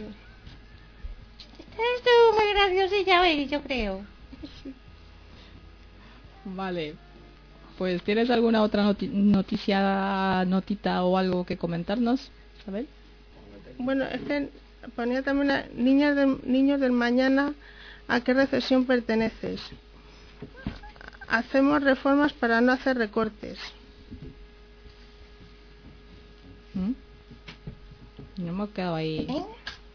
Esto es muy graciosilla hoy, yo creo. Vale. Pues, ¿tienes alguna otra noti noticia, notita o algo que comentarnos, Isabel? Bueno, es que ponía también a niños, de, niños del mañana, ¿a qué recesión perteneces? Hacemos reformas para no hacer recortes. ¿Mm? No hemos quedado ahí. ¿Eh?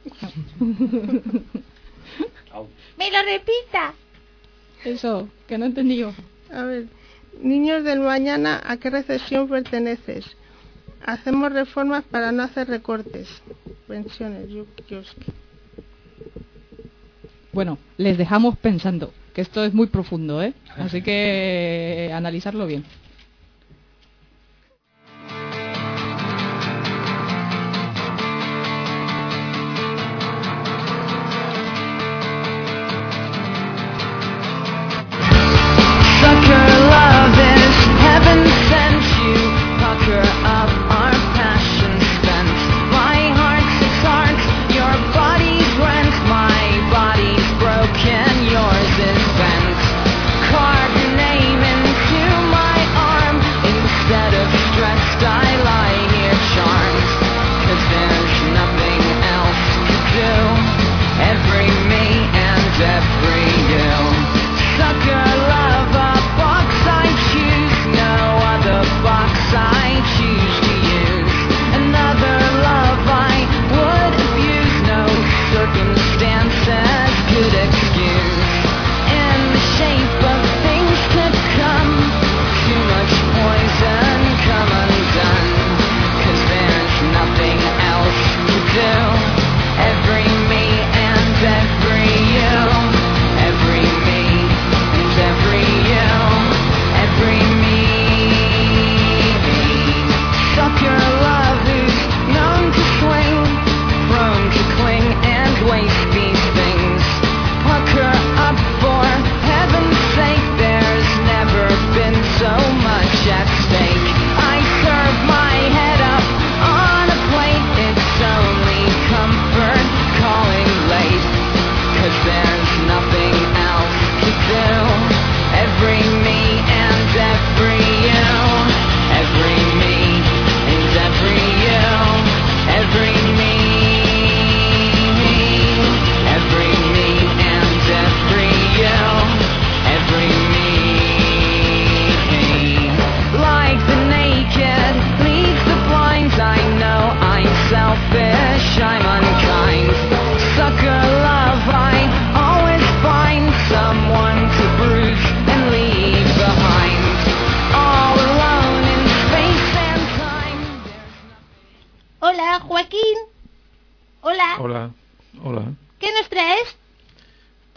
¡Me lo repita! Eso, que no he entendido. A ver, niños del mañana, ¿a qué recesión perteneces? Hacemos reformas para no hacer recortes. Pensiones, yo, yo es que... Bueno, les dejamos pensando, que esto es muy profundo, ¿eh? Así que analizarlo bien. Yours is bent. Carve your name into my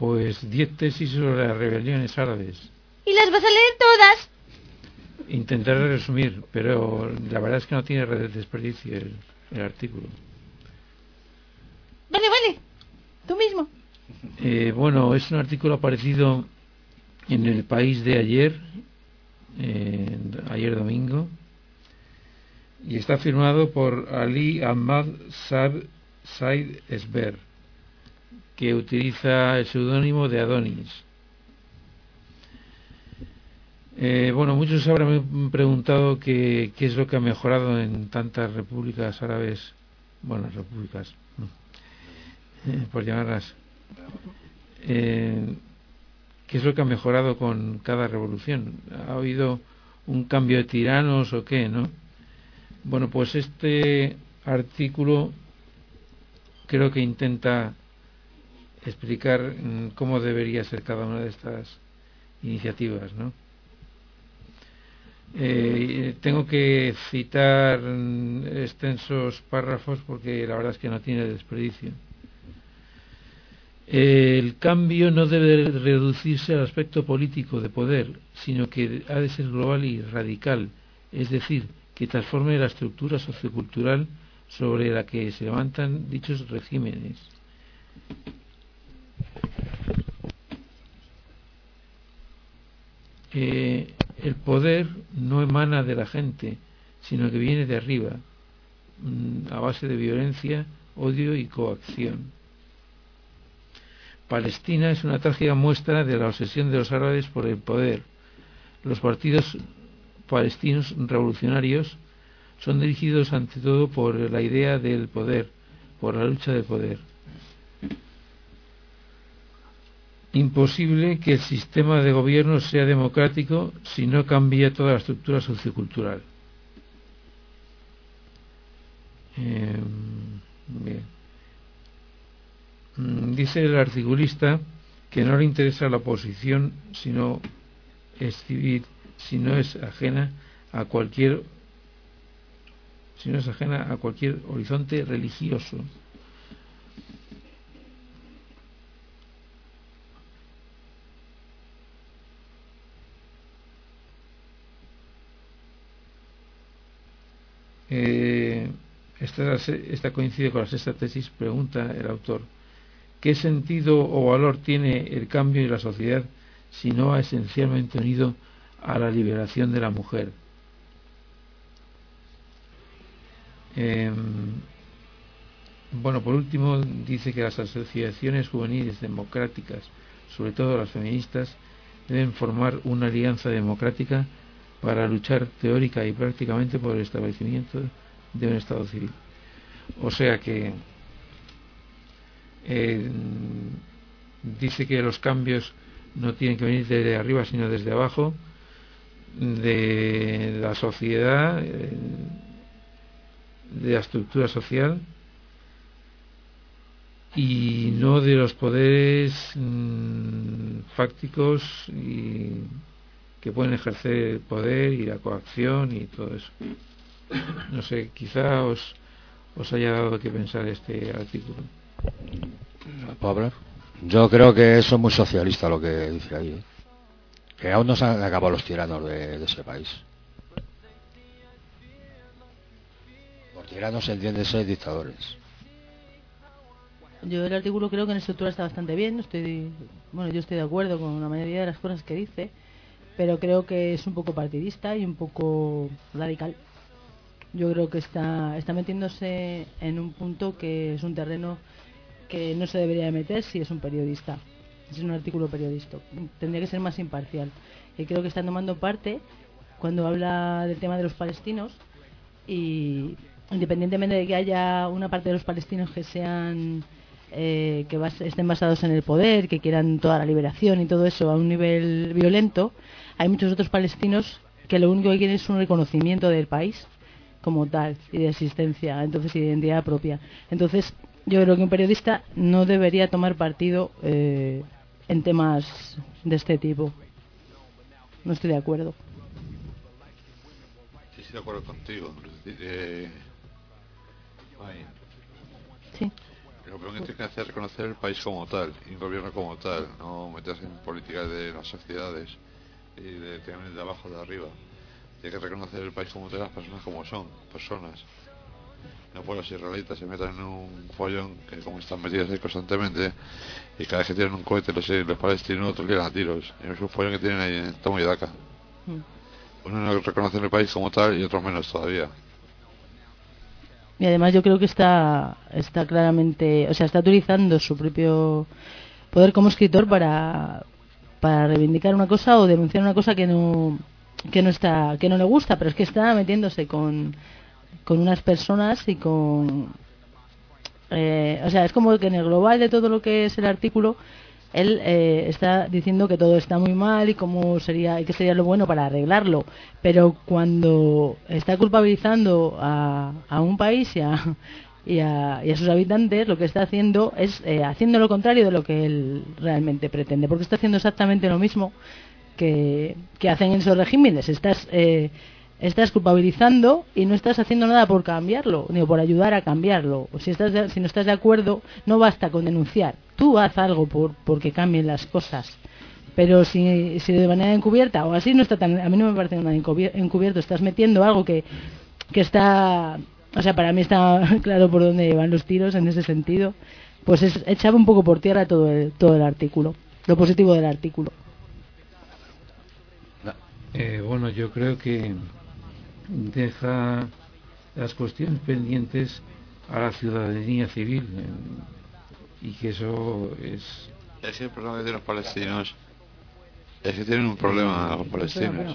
Pues diez tesis sobre las rebeliones árabes. ¿Y las vas a leer todas? Intentaré resumir, pero la verdad es que no tiene desperdicio el, el artículo. Vale, vale. Tú mismo. Eh, bueno, es un artículo aparecido en El País de ayer, eh, ayer domingo, y está firmado por Ali Ahmad Saab Said Esber, que utiliza el seudónimo de Adonis. Eh, bueno, muchos habrán preguntado qué es lo que ha mejorado en tantas repúblicas árabes, bueno, repúblicas, eh, por llamarlas, eh, qué es lo que ha mejorado con cada revolución. ¿Ha habido un cambio de tiranos o qué, no? Bueno, pues este artículo creo que intenta explicar cómo debería ser cada una de estas iniciativas, ¿no? Eh, tengo que citar extensos párrafos porque la verdad es que no tiene desperdicio. El cambio no debe reducirse al aspecto político de poder, sino que ha de ser global y radical, es decir, que transforme la estructura sociocultural sobre la que se levantan dichos regímenes. Eh, el poder no emana de la gente, sino que viene de arriba, a base de violencia, odio y coacción. Palestina es una trágica muestra de la obsesión de los árabes por el poder. Los partidos palestinos revolucionarios son dirigidos ante todo por la idea del poder, por la lucha de poder. Imposible que el sistema de gobierno sea democrático si no cambia toda la estructura sociocultural. Eh, bien. Dice el articulista que no le interesa la oposición sino es civil, si no es ajena a cualquier si no es ajena a cualquier horizonte religioso. Eh, esta, esta coincide con la sexta tesis. Pregunta el autor: ¿qué sentido o valor tiene el cambio en la sociedad si no va esencialmente unido a la liberación de la mujer? Eh, bueno, por último, dice que las asociaciones juveniles democráticas, sobre todo las feministas, deben formar una alianza democrática para luchar teórica y prácticamente por el establecimiento de un Estado civil. O sea que eh, dice que los cambios no tienen que venir desde arriba sino desde abajo, de la sociedad, eh, de la estructura social, y no de los poderes mmm, fácticos y que pueden ejercer el poder y la coacción y todo eso. No sé, quizá os, os haya dado que pensar este artículo. Pablo, yo creo que eso es muy socialista lo que dice ahí, ¿eh? Que aún no se han acabado los tiranos de, de ese país. Por tiranos se entiende ser dictadores. Yo el artículo creo que en estructura está bastante bien. Estoy, bueno, yo estoy de acuerdo con la mayoría de las cosas que dice, pero creo que es un poco partidista y un poco radical. Yo creo que está, está metiéndose en un punto que es un terreno que no se debería de meter si es un periodista. Es un artículo periodista. Tendría que ser más imparcial. Y creo que están tomando parte cuando habla del tema de los palestinos, y independientemente de que haya una parte de los palestinos que sean eh, que bas- estén basados en el poder, que quieran toda la liberación y todo eso a un nivel violento, hay muchos otros palestinos que lo único que quieren es un reconocimiento del país como tal y de existencia, entonces, y de identidad propia. Entonces yo creo que un periodista no debería tomar partido eh, en temas de este tipo. No estoy de acuerdo. Sí, estoy de acuerdo contigo. Eh, ay. Sí. Lo primero que tiene que hacer es reconocer el país como tal, y un gobierno como tal, no meterse en políticas de las sociedades y de tener de abajo de arriba. Tiene que reconocer el país como tal, las personas como son, personas. No por los israelitas se metan en un follón que como están metidos ahí constantemente, y cada vez que tienen un cohete los, los palestinos otros ligan a tiros. Y es un follón que tienen ahí en Tomo y Daca. Mm. Uno no reconoce el país como tal y otros menos todavía. Y además yo creo que está está claramente, o sea, está utilizando su propio poder como escritor para para reivindicar una cosa o denunciar una cosa que no que no está que no le gusta, pero es que está metiéndose con con unas personas y con eh, o sea, es como que en el global de todo lo que es el artículo él eh, está diciendo que todo está muy mal y cómo sería y qué sería lo bueno para arreglarlo, pero cuando está culpabilizando a, a un país y a, y, a, y a sus habitantes, lo que está haciendo es eh, haciendo lo contrario de lo que él realmente pretende, porque está haciendo exactamente lo mismo que, que hacen esos regímenes. Estás eh, estás culpabilizando y no estás haciendo nada por cambiarlo, ni por ayudar a cambiarlo. Si estás de, si no estás de acuerdo, no basta con denunciar. Tú haz algo por porque cambien las cosas. Pero si, si de manera encubierta o así no está tan, a mí no me parece nada encubierto, estás metiendo algo que, que está, o sea, para mí está claro por dónde van los tiros en ese sentido, pues es echar un poco por tierra todo el, todo el artículo, lo positivo del artículo. Eh, bueno, yo creo que deja las cuestiones pendientes a la ciudadanía civil eh, y que eso es... Es que el problema que tienen los palestinos es que tienen un problema los palestinos.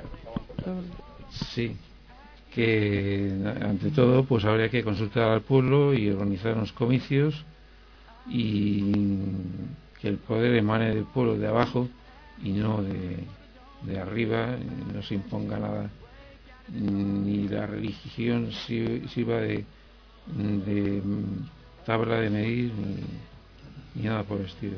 Sí, que ante todo pues habría que consultar al pueblo y organizar unos comicios y que el poder emane del pueblo de abajo y no de, de arriba, no se imponga nada, ni la religión sirva de, de tabla de medir ni, ni nada por el estilo.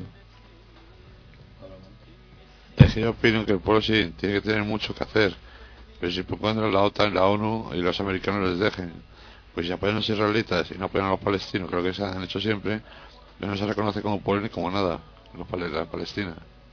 Es que yo opino que el pueblo sí tiene que tener mucho que hacer, pero si cuando la OTAN, la ONU y los americanos les dejen, pues si apoyan a los israelitas y no apoyan a los palestinos, creo que se han hecho siempre, no se reconoce como pueblo ni como nada los pal la Palestina.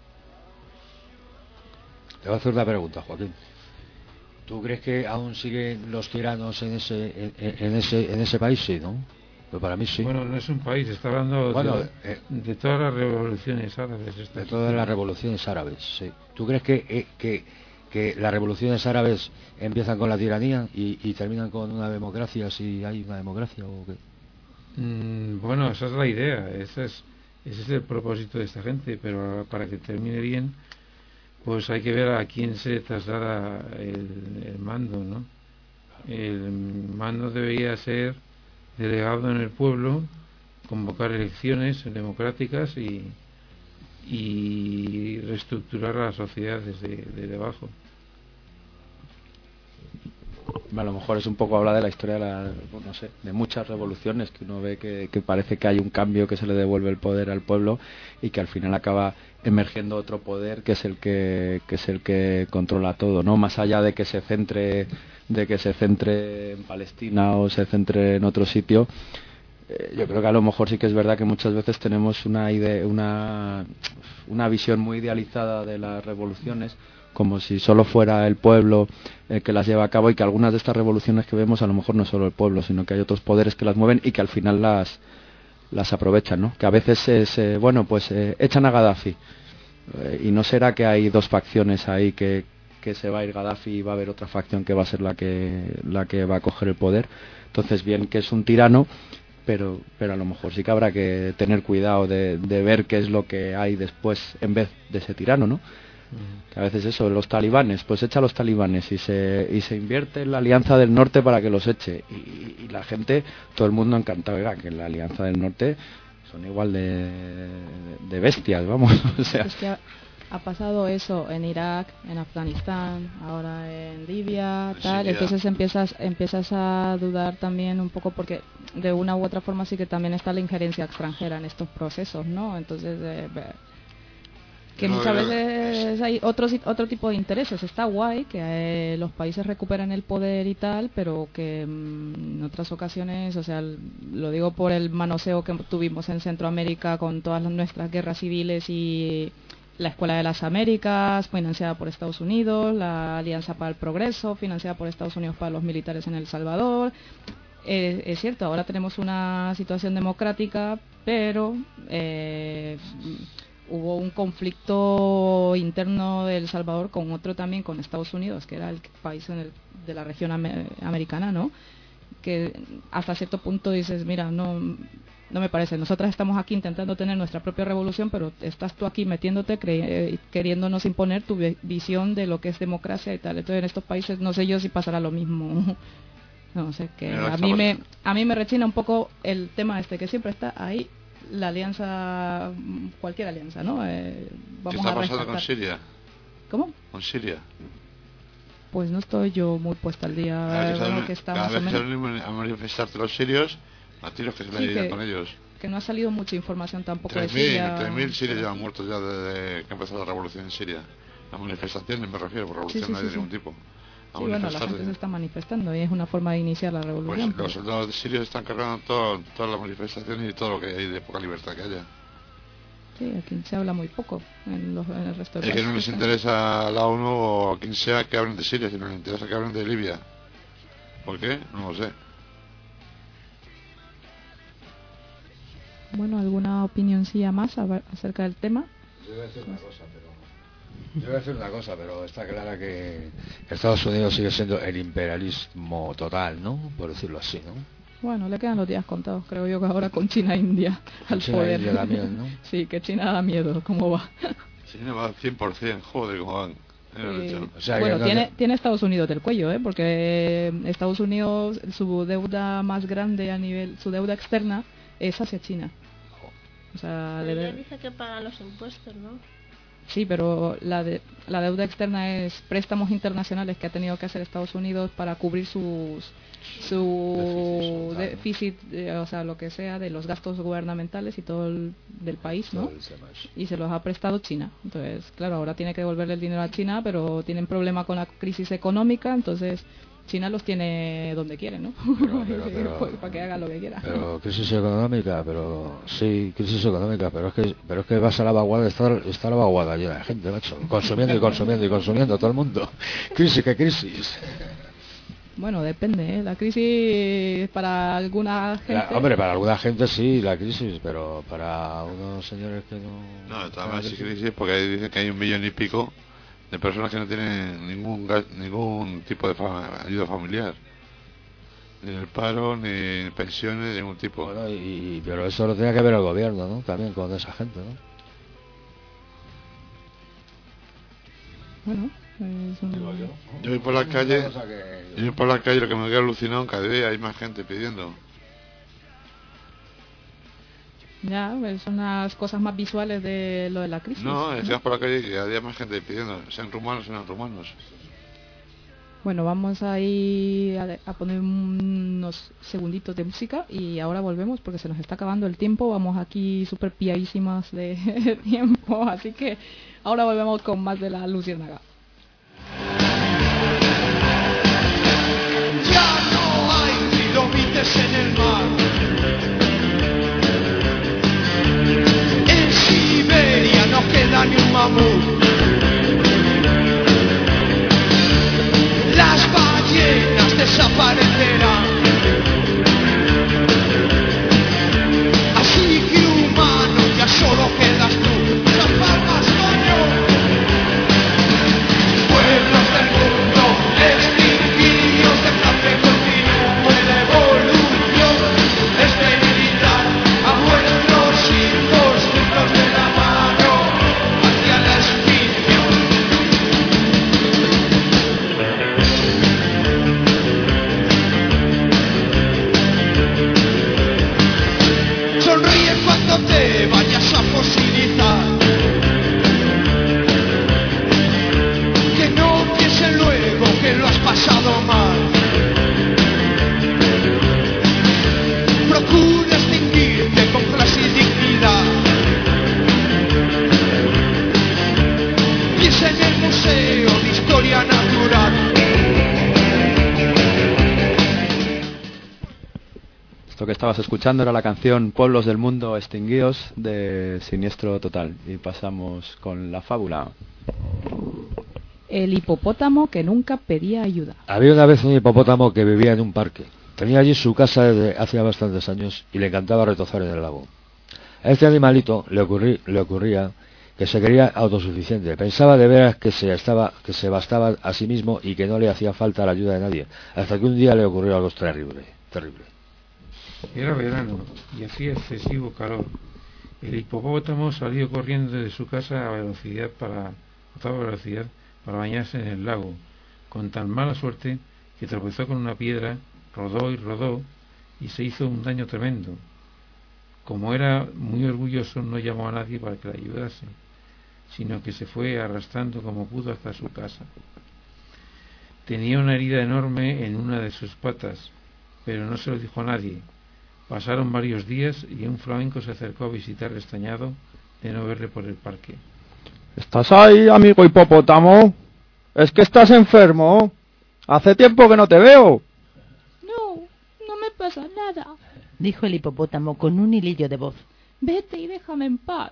Te voy a hacer una pregunta, Joaquín. ¿Tú crees que aún siguen los tiranos en ese en, en ese en ese país? Sí, ¿no? Pero para mí sí. Bueno, no es un país, está hablando bueno, de, eh, de todas las revoluciones árabes. De todas las revoluciones árabes, sí. ¿Tú crees que, eh, que, que las revoluciones árabes empiezan con la tiranía y, y terminan con una democracia, si hay una democracia o qué? Mm, bueno, esa es la idea, esa es, ese es el propósito de esta gente, pero para que termine bien, pues hay que ver a quién se traslada el, el mando, ¿no? El mando debería ser delegado en el pueblo, convocar elecciones democráticas y, y reestructurar a la sociedad desde, desde abajo. A lo mejor es un poco hablar de la historia de, la, no sé, de muchas revoluciones que uno ve que, que parece que hay un cambio, que se le devuelve el poder al pueblo y que al final acaba emergiendo otro poder que es el que, que es el que controla todo, ¿no? Más allá de que se centre de que se centre en Palestina o se centre en otro sitio, eh, yo creo que a lo mejor sí que es verdad que muchas veces tenemos una idea, una una visión muy idealizada de las revoluciones, como si solo fuera el pueblo el que las lleva a cabo, y que algunas de estas revoluciones que vemos a lo mejor no es solo el pueblo, sino que hay otros poderes que las mueven y que al final las las aprovechan, ¿no? Que a veces es, eh, bueno, pues eh, echan a Gaddafi eh, y no será que hay dos facciones ahí, que, que se va a ir Gaddafi y va a haber otra facción que va a ser la que la que va a coger el poder. Entonces, bien que es un tirano, pero pero a lo mejor sí que habrá que tener cuidado de, de ver qué es lo que hay después en vez de ese tirano, ¿no? Que a veces eso, los talibanes, pues echa a los talibanes y se y se invierte en la Alianza del Norte para que los eche, y, y la gente, todo el mundo encantado, oiga, que en la Alianza del Norte son igual de, de bestias, vamos, o sea. Es que ha, ha pasado eso en Irak, en Afganistán, ahora en Libia, tal, Siria. Entonces empiezas empiezas a dudar también un poco, porque de una u otra forma sí que también está la injerencia extranjera en estos procesos, ¿no? Entonces eh, que No, muchas no, veces hay otro, otro tipo de intereses. Está guay que eh, los países recuperen el poder y tal, pero que mm, en otras ocasiones, o sea, lo digo por el manoseo que tuvimos en Centroamérica con todas las, nuestras guerras civiles y la Escuela de las Américas, financiada por Estados Unidos, la Alianza para el Progreso, financiada por Estados Unidos para los militares en El Salvador. Eh, es cierto, ahora tenemos una situación democrática, pero eh, hubo un conflicto interno de El Salvador con otro también, con Estados Unidos, que era el país en el, de la región amer, americana, ¿no? Que hasta cierto punto dices, mira, no, no me parece. Nosotras estamos aquí intentando tener nuestra propia revolución, pero estás tú aquí metiéndote, cre queriéndonos imponer tu visión de lo que es democracia y tal. Entonces en estos países no sé yo si pasará lo mismo. No sé, que a mí me a mí me rechina un poco el tema este, que siempre está ahí la alianza, cualquier alianza, ¿no? Eh, vamos ¿Qué está a pasando rescatar. con Siria? ¿Cómo? Con Siria. Pues no estoy yo muy puesta al día. Cada vez, Bueno, salen, que está cada más o vez menos. salen a manifestarse los sirios, a tiros que se Sí, le que- con ellos. Que no ha salido mucha información tampoco de tres mil Siria. tres mil sirios ya han muerto ya desde que empezó la revolución en Siria. Las manifestaciones, me refiero, por revolución Sí, sí, no hay sí, de ningún sí. tipo. A Sí, bueno, la manifestarse. gente se está manifestando y es una forma de iniciar la Pues revolución. los soldados de Siria están cargando todo, todas las manifestaciones y todo lo que hay de poca libertad que haya. Sí, aquí se habla muy poco en, los, en el resto de Es que no les interesa a la ONU o a quien sea que hablen de Siria, sino les interesa que hablen de Libia. ¿Por qué? No lo sé. Bueno, ¿alguna opinioncilla más a- acerca del tema? Yo voy a decir una cosa, pero yo voy a decir una cosa, pero está clara que Estados Unidos sigue siendo el imperialismo total, ¿no? Por decirlo así, ¿no? Bueno, le quedan los días contados, creo yo, que ahora con China e India al China e poder. India también, ¿no? Sí, que China da miedo, ¿cómo va? China va al cien por cien, joder, cómo van. Mira, Eh, Richard. O sea, bueno, que no tiene, te- tiene Estados Unidos del cuello, ¿eh? Porque Estados Unidos, su deuda más grande a nivel, su deuda externa es hacia China. O sea, le Pero de- ya dice que pagan los impuestos, ¿no? sí, pero la, de, la deuda externa es préstamos internacionales que ha tenido que hacer Estados Unidos para cubrir sus su déficit, eh, o sea, lo que sea de los gastos gubernamentales y todo el, del país, ¿no? Todo el tema ese. Y se los ha prestado China. Entonces, claro, ahora tiene que devolverle el dinero a China, pero tienen problema con la crisis económica, entonces China los tiene donde quiere, ¿no? Pero, pero, pero- para que haga lo que quiera. Pero crisis económica, pero sí, crisis económica, pero es que pero es que vas a la vaguada, está, está la vaguada llena de gente, macho, consumiendo y consumiendo y consumiendo todo el mundo. Crisis, ¿qué crisis? Bueno, depende, ¿eh? La crisis para alguna gente... La- hombre, para alguna gente sí, la crisis, pero para unos señores que no... No, está más sí crisis porque ahí dicen que hay un millón y pico de personas que no tienen ningún gas- ningún tipo de fa- ayuda familiar. Ni el paro, ni pensiones de ningún tipo. Bueno, y, pero eso lo tenía que ver el gobierno, ¿no? También con esa gente, ¿no? Bueno, es un... Yo voy por la calle, Una cosa que- yo voy por la calle, lo que me queda alucinado, cada día hay más gente pidiendo. Ya, pues son las cosas más visuales de lo de la crisis. No, es que ¿no? vas por la calle y cada día hay más gente pidiendo, sean rumanos, sean rumanos. Bueno, vamos a ir a, a poner unos segunditos de música y ahora volvemos porque se nos está acabando el tiempo. Vamos aquí súper piadísimas de tiempo, así que ahora volvemos con más de la Luciérnaga. Ya no hay trilobites en el mar. En Siberia no queda ni un mamut. Las ballenas desaparecerán. Así que humano, ya solo quedas tú. Las palmas, coño. Pueblos del mundo extinguidos, de hambre continúe la evolución. que estabas escuchando era la canción Pueblos del Mundo Extinguidos de Siniestro Total. Y pasamos con la fábula. El hipopótamo que nunca pedía ayuda. Había una vez un hipopótamo que vivía en un parque. Tenía allí su casa desde hacía bastantes años y le encantaba retozar en el lago. A este animalito le, ocurrí, le ocurría que se creía autosuficiente. Pensaba de veras que se, estaba, que se bastaba a sí mismo y que no le hacía falta la ayuda de nadie. Hasta que un día le ocurrió algo terrible. terrible. Era verano y hacía excesivo calor. El hipopótamo salió corriendo de su casa a velocidad para, a toda velocidad para bañarse en el lago, con tan mala suerte que tropezó con una piedra, rodó y rodó y se hizo un daño tremendo. Como era muy orgulloso, no llamó a nadie para que le ayudase, sino que se fue arrastrando como pudo hasta su casa. Tenía una herida enorme en una de sus patas, pero no se lo dijo a nadie. Pasaron varios días y un flamenco se acercó a visitarle extrañado de no verle por el parque. ¿Estás ahí, amigo hipopótamo? ¿Es que estás enfermo? Hace tiempo que no te veo. No, no me pasa nada, dijo el hipopótamo con un hilillo de voz. Vete y déjame en paz.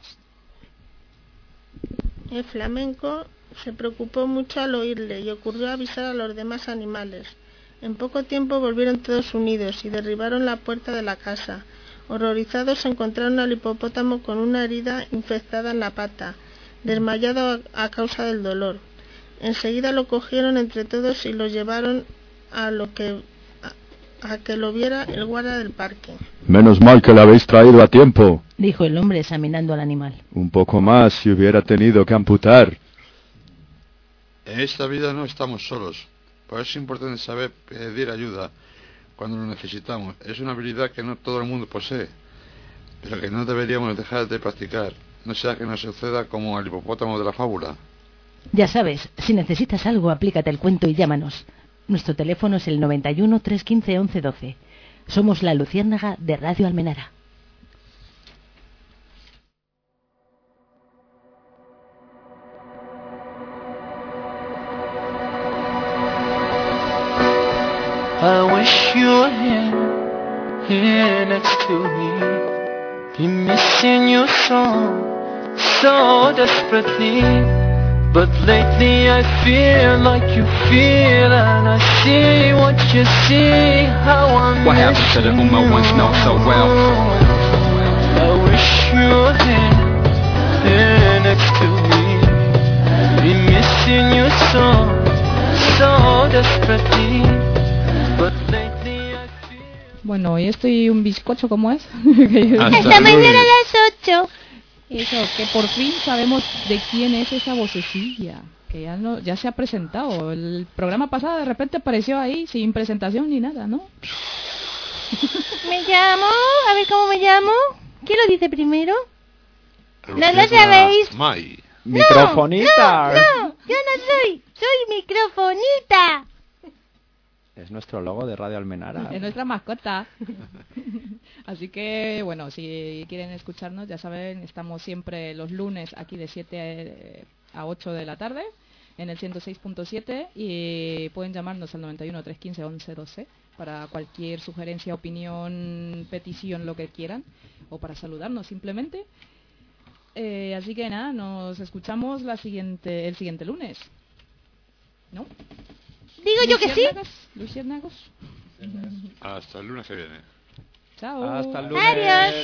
El flamenco se preocupó mucho al oírle y ocurrió avisar a los demás animales. En poco tiempo volvieron todos unidos y derribaron la puerta de la casa. Horrorizados encontraron al hipopótamo con una herida infectada en la pata, desmayado a, a causa del dolor. Enseguida lo cogieron entre todos y lo llevaron a lo que a, a que lo viera el guarda del parque. Menos mal que lo habéis traído a tiempo, dijo el hombre examinando al animal. Un poco más si hubiera tenido que amputar. En esta vida no estamos solos. Por eso es importante saber pedir ayuda cuando lo necesitamos. Es una habilidad que no todo el mundo posee, pero que no deberíamos dejar de practicar. No sea que nos suceda como al hipopótamo de la fábula. Ya sabes, si necesitas algo, aplícate el cuento y llámanos. Nuestro teléfono es el noventa y uno, trescientos quince, once doce. Somos la Luciérnaga de Radio Almenara. I wish you were here, here next to me. Been missing your song so desperately. But lately I feel like you feel, and I see what you see, how I'm What happened to the Uma once know so well? I wish you were here, here next to me. Been missing your song so desperately. But lately I feel... Bueno, y estoy un bizcocho, ¿cómo es? Esta mañana a las ocho. Eso, que por fin sabemos de quién es esa vocecilla, que ya no, ya se ha presentado. El programa pasado de repente apareció ahí sin presentación ni nada, ¿no? Me llamo, a ver cómo me llamo. ¿Quién lo dice primero? No lo sabéis. Mai. No, Microfonita. No, no, yo no soy, soy microfonita. Es nuestro logo de Radio Almenara. Es nuestra mascota. Así que, bueno, si quieren escucharnos, ya saben, estamos siempre los lunes aquí de siete a ocho de la tarde en el ciento seis punto siete y pueden llamarnos al noventa y uno, trescientos quince, once doce para cualquier sugerencia, opinión, petición, lo que quieran, o para saludarnos simplemente. Eh, así que nada, nos escuchamos la siguiente, el siguiente lunes, ¿no? Digo yo que sí. Luciérnagos. Hasta el lunes que viene. Chao. Hasta el lunes. Adiós.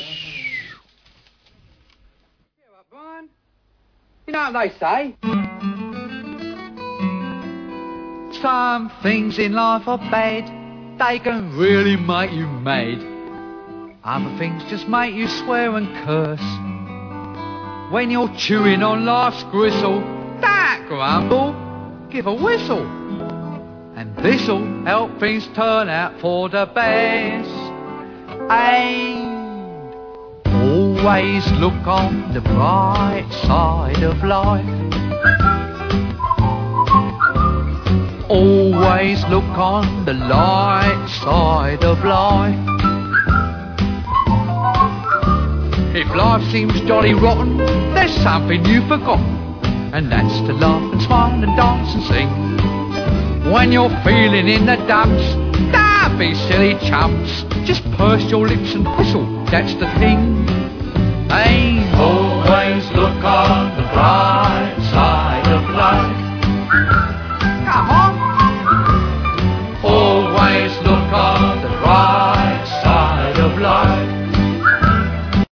You know what they say? Some things in life are bad. They can really make you mad. Other things just make you swear and curse. When you're chewing on life's gristle, don't grumble, give a whistle. And this'll help things turn out for the best. And always look on the bright side of life. Always look on the light side of life. If life seems jolly rotten, there's something you've forgotten, and that's to laugh and smile and dance and sing. When you're feeling in the dumps, don't Don't be silly chumps. Just purse your lips and whistle. That's the thing. Hey, always look on the bright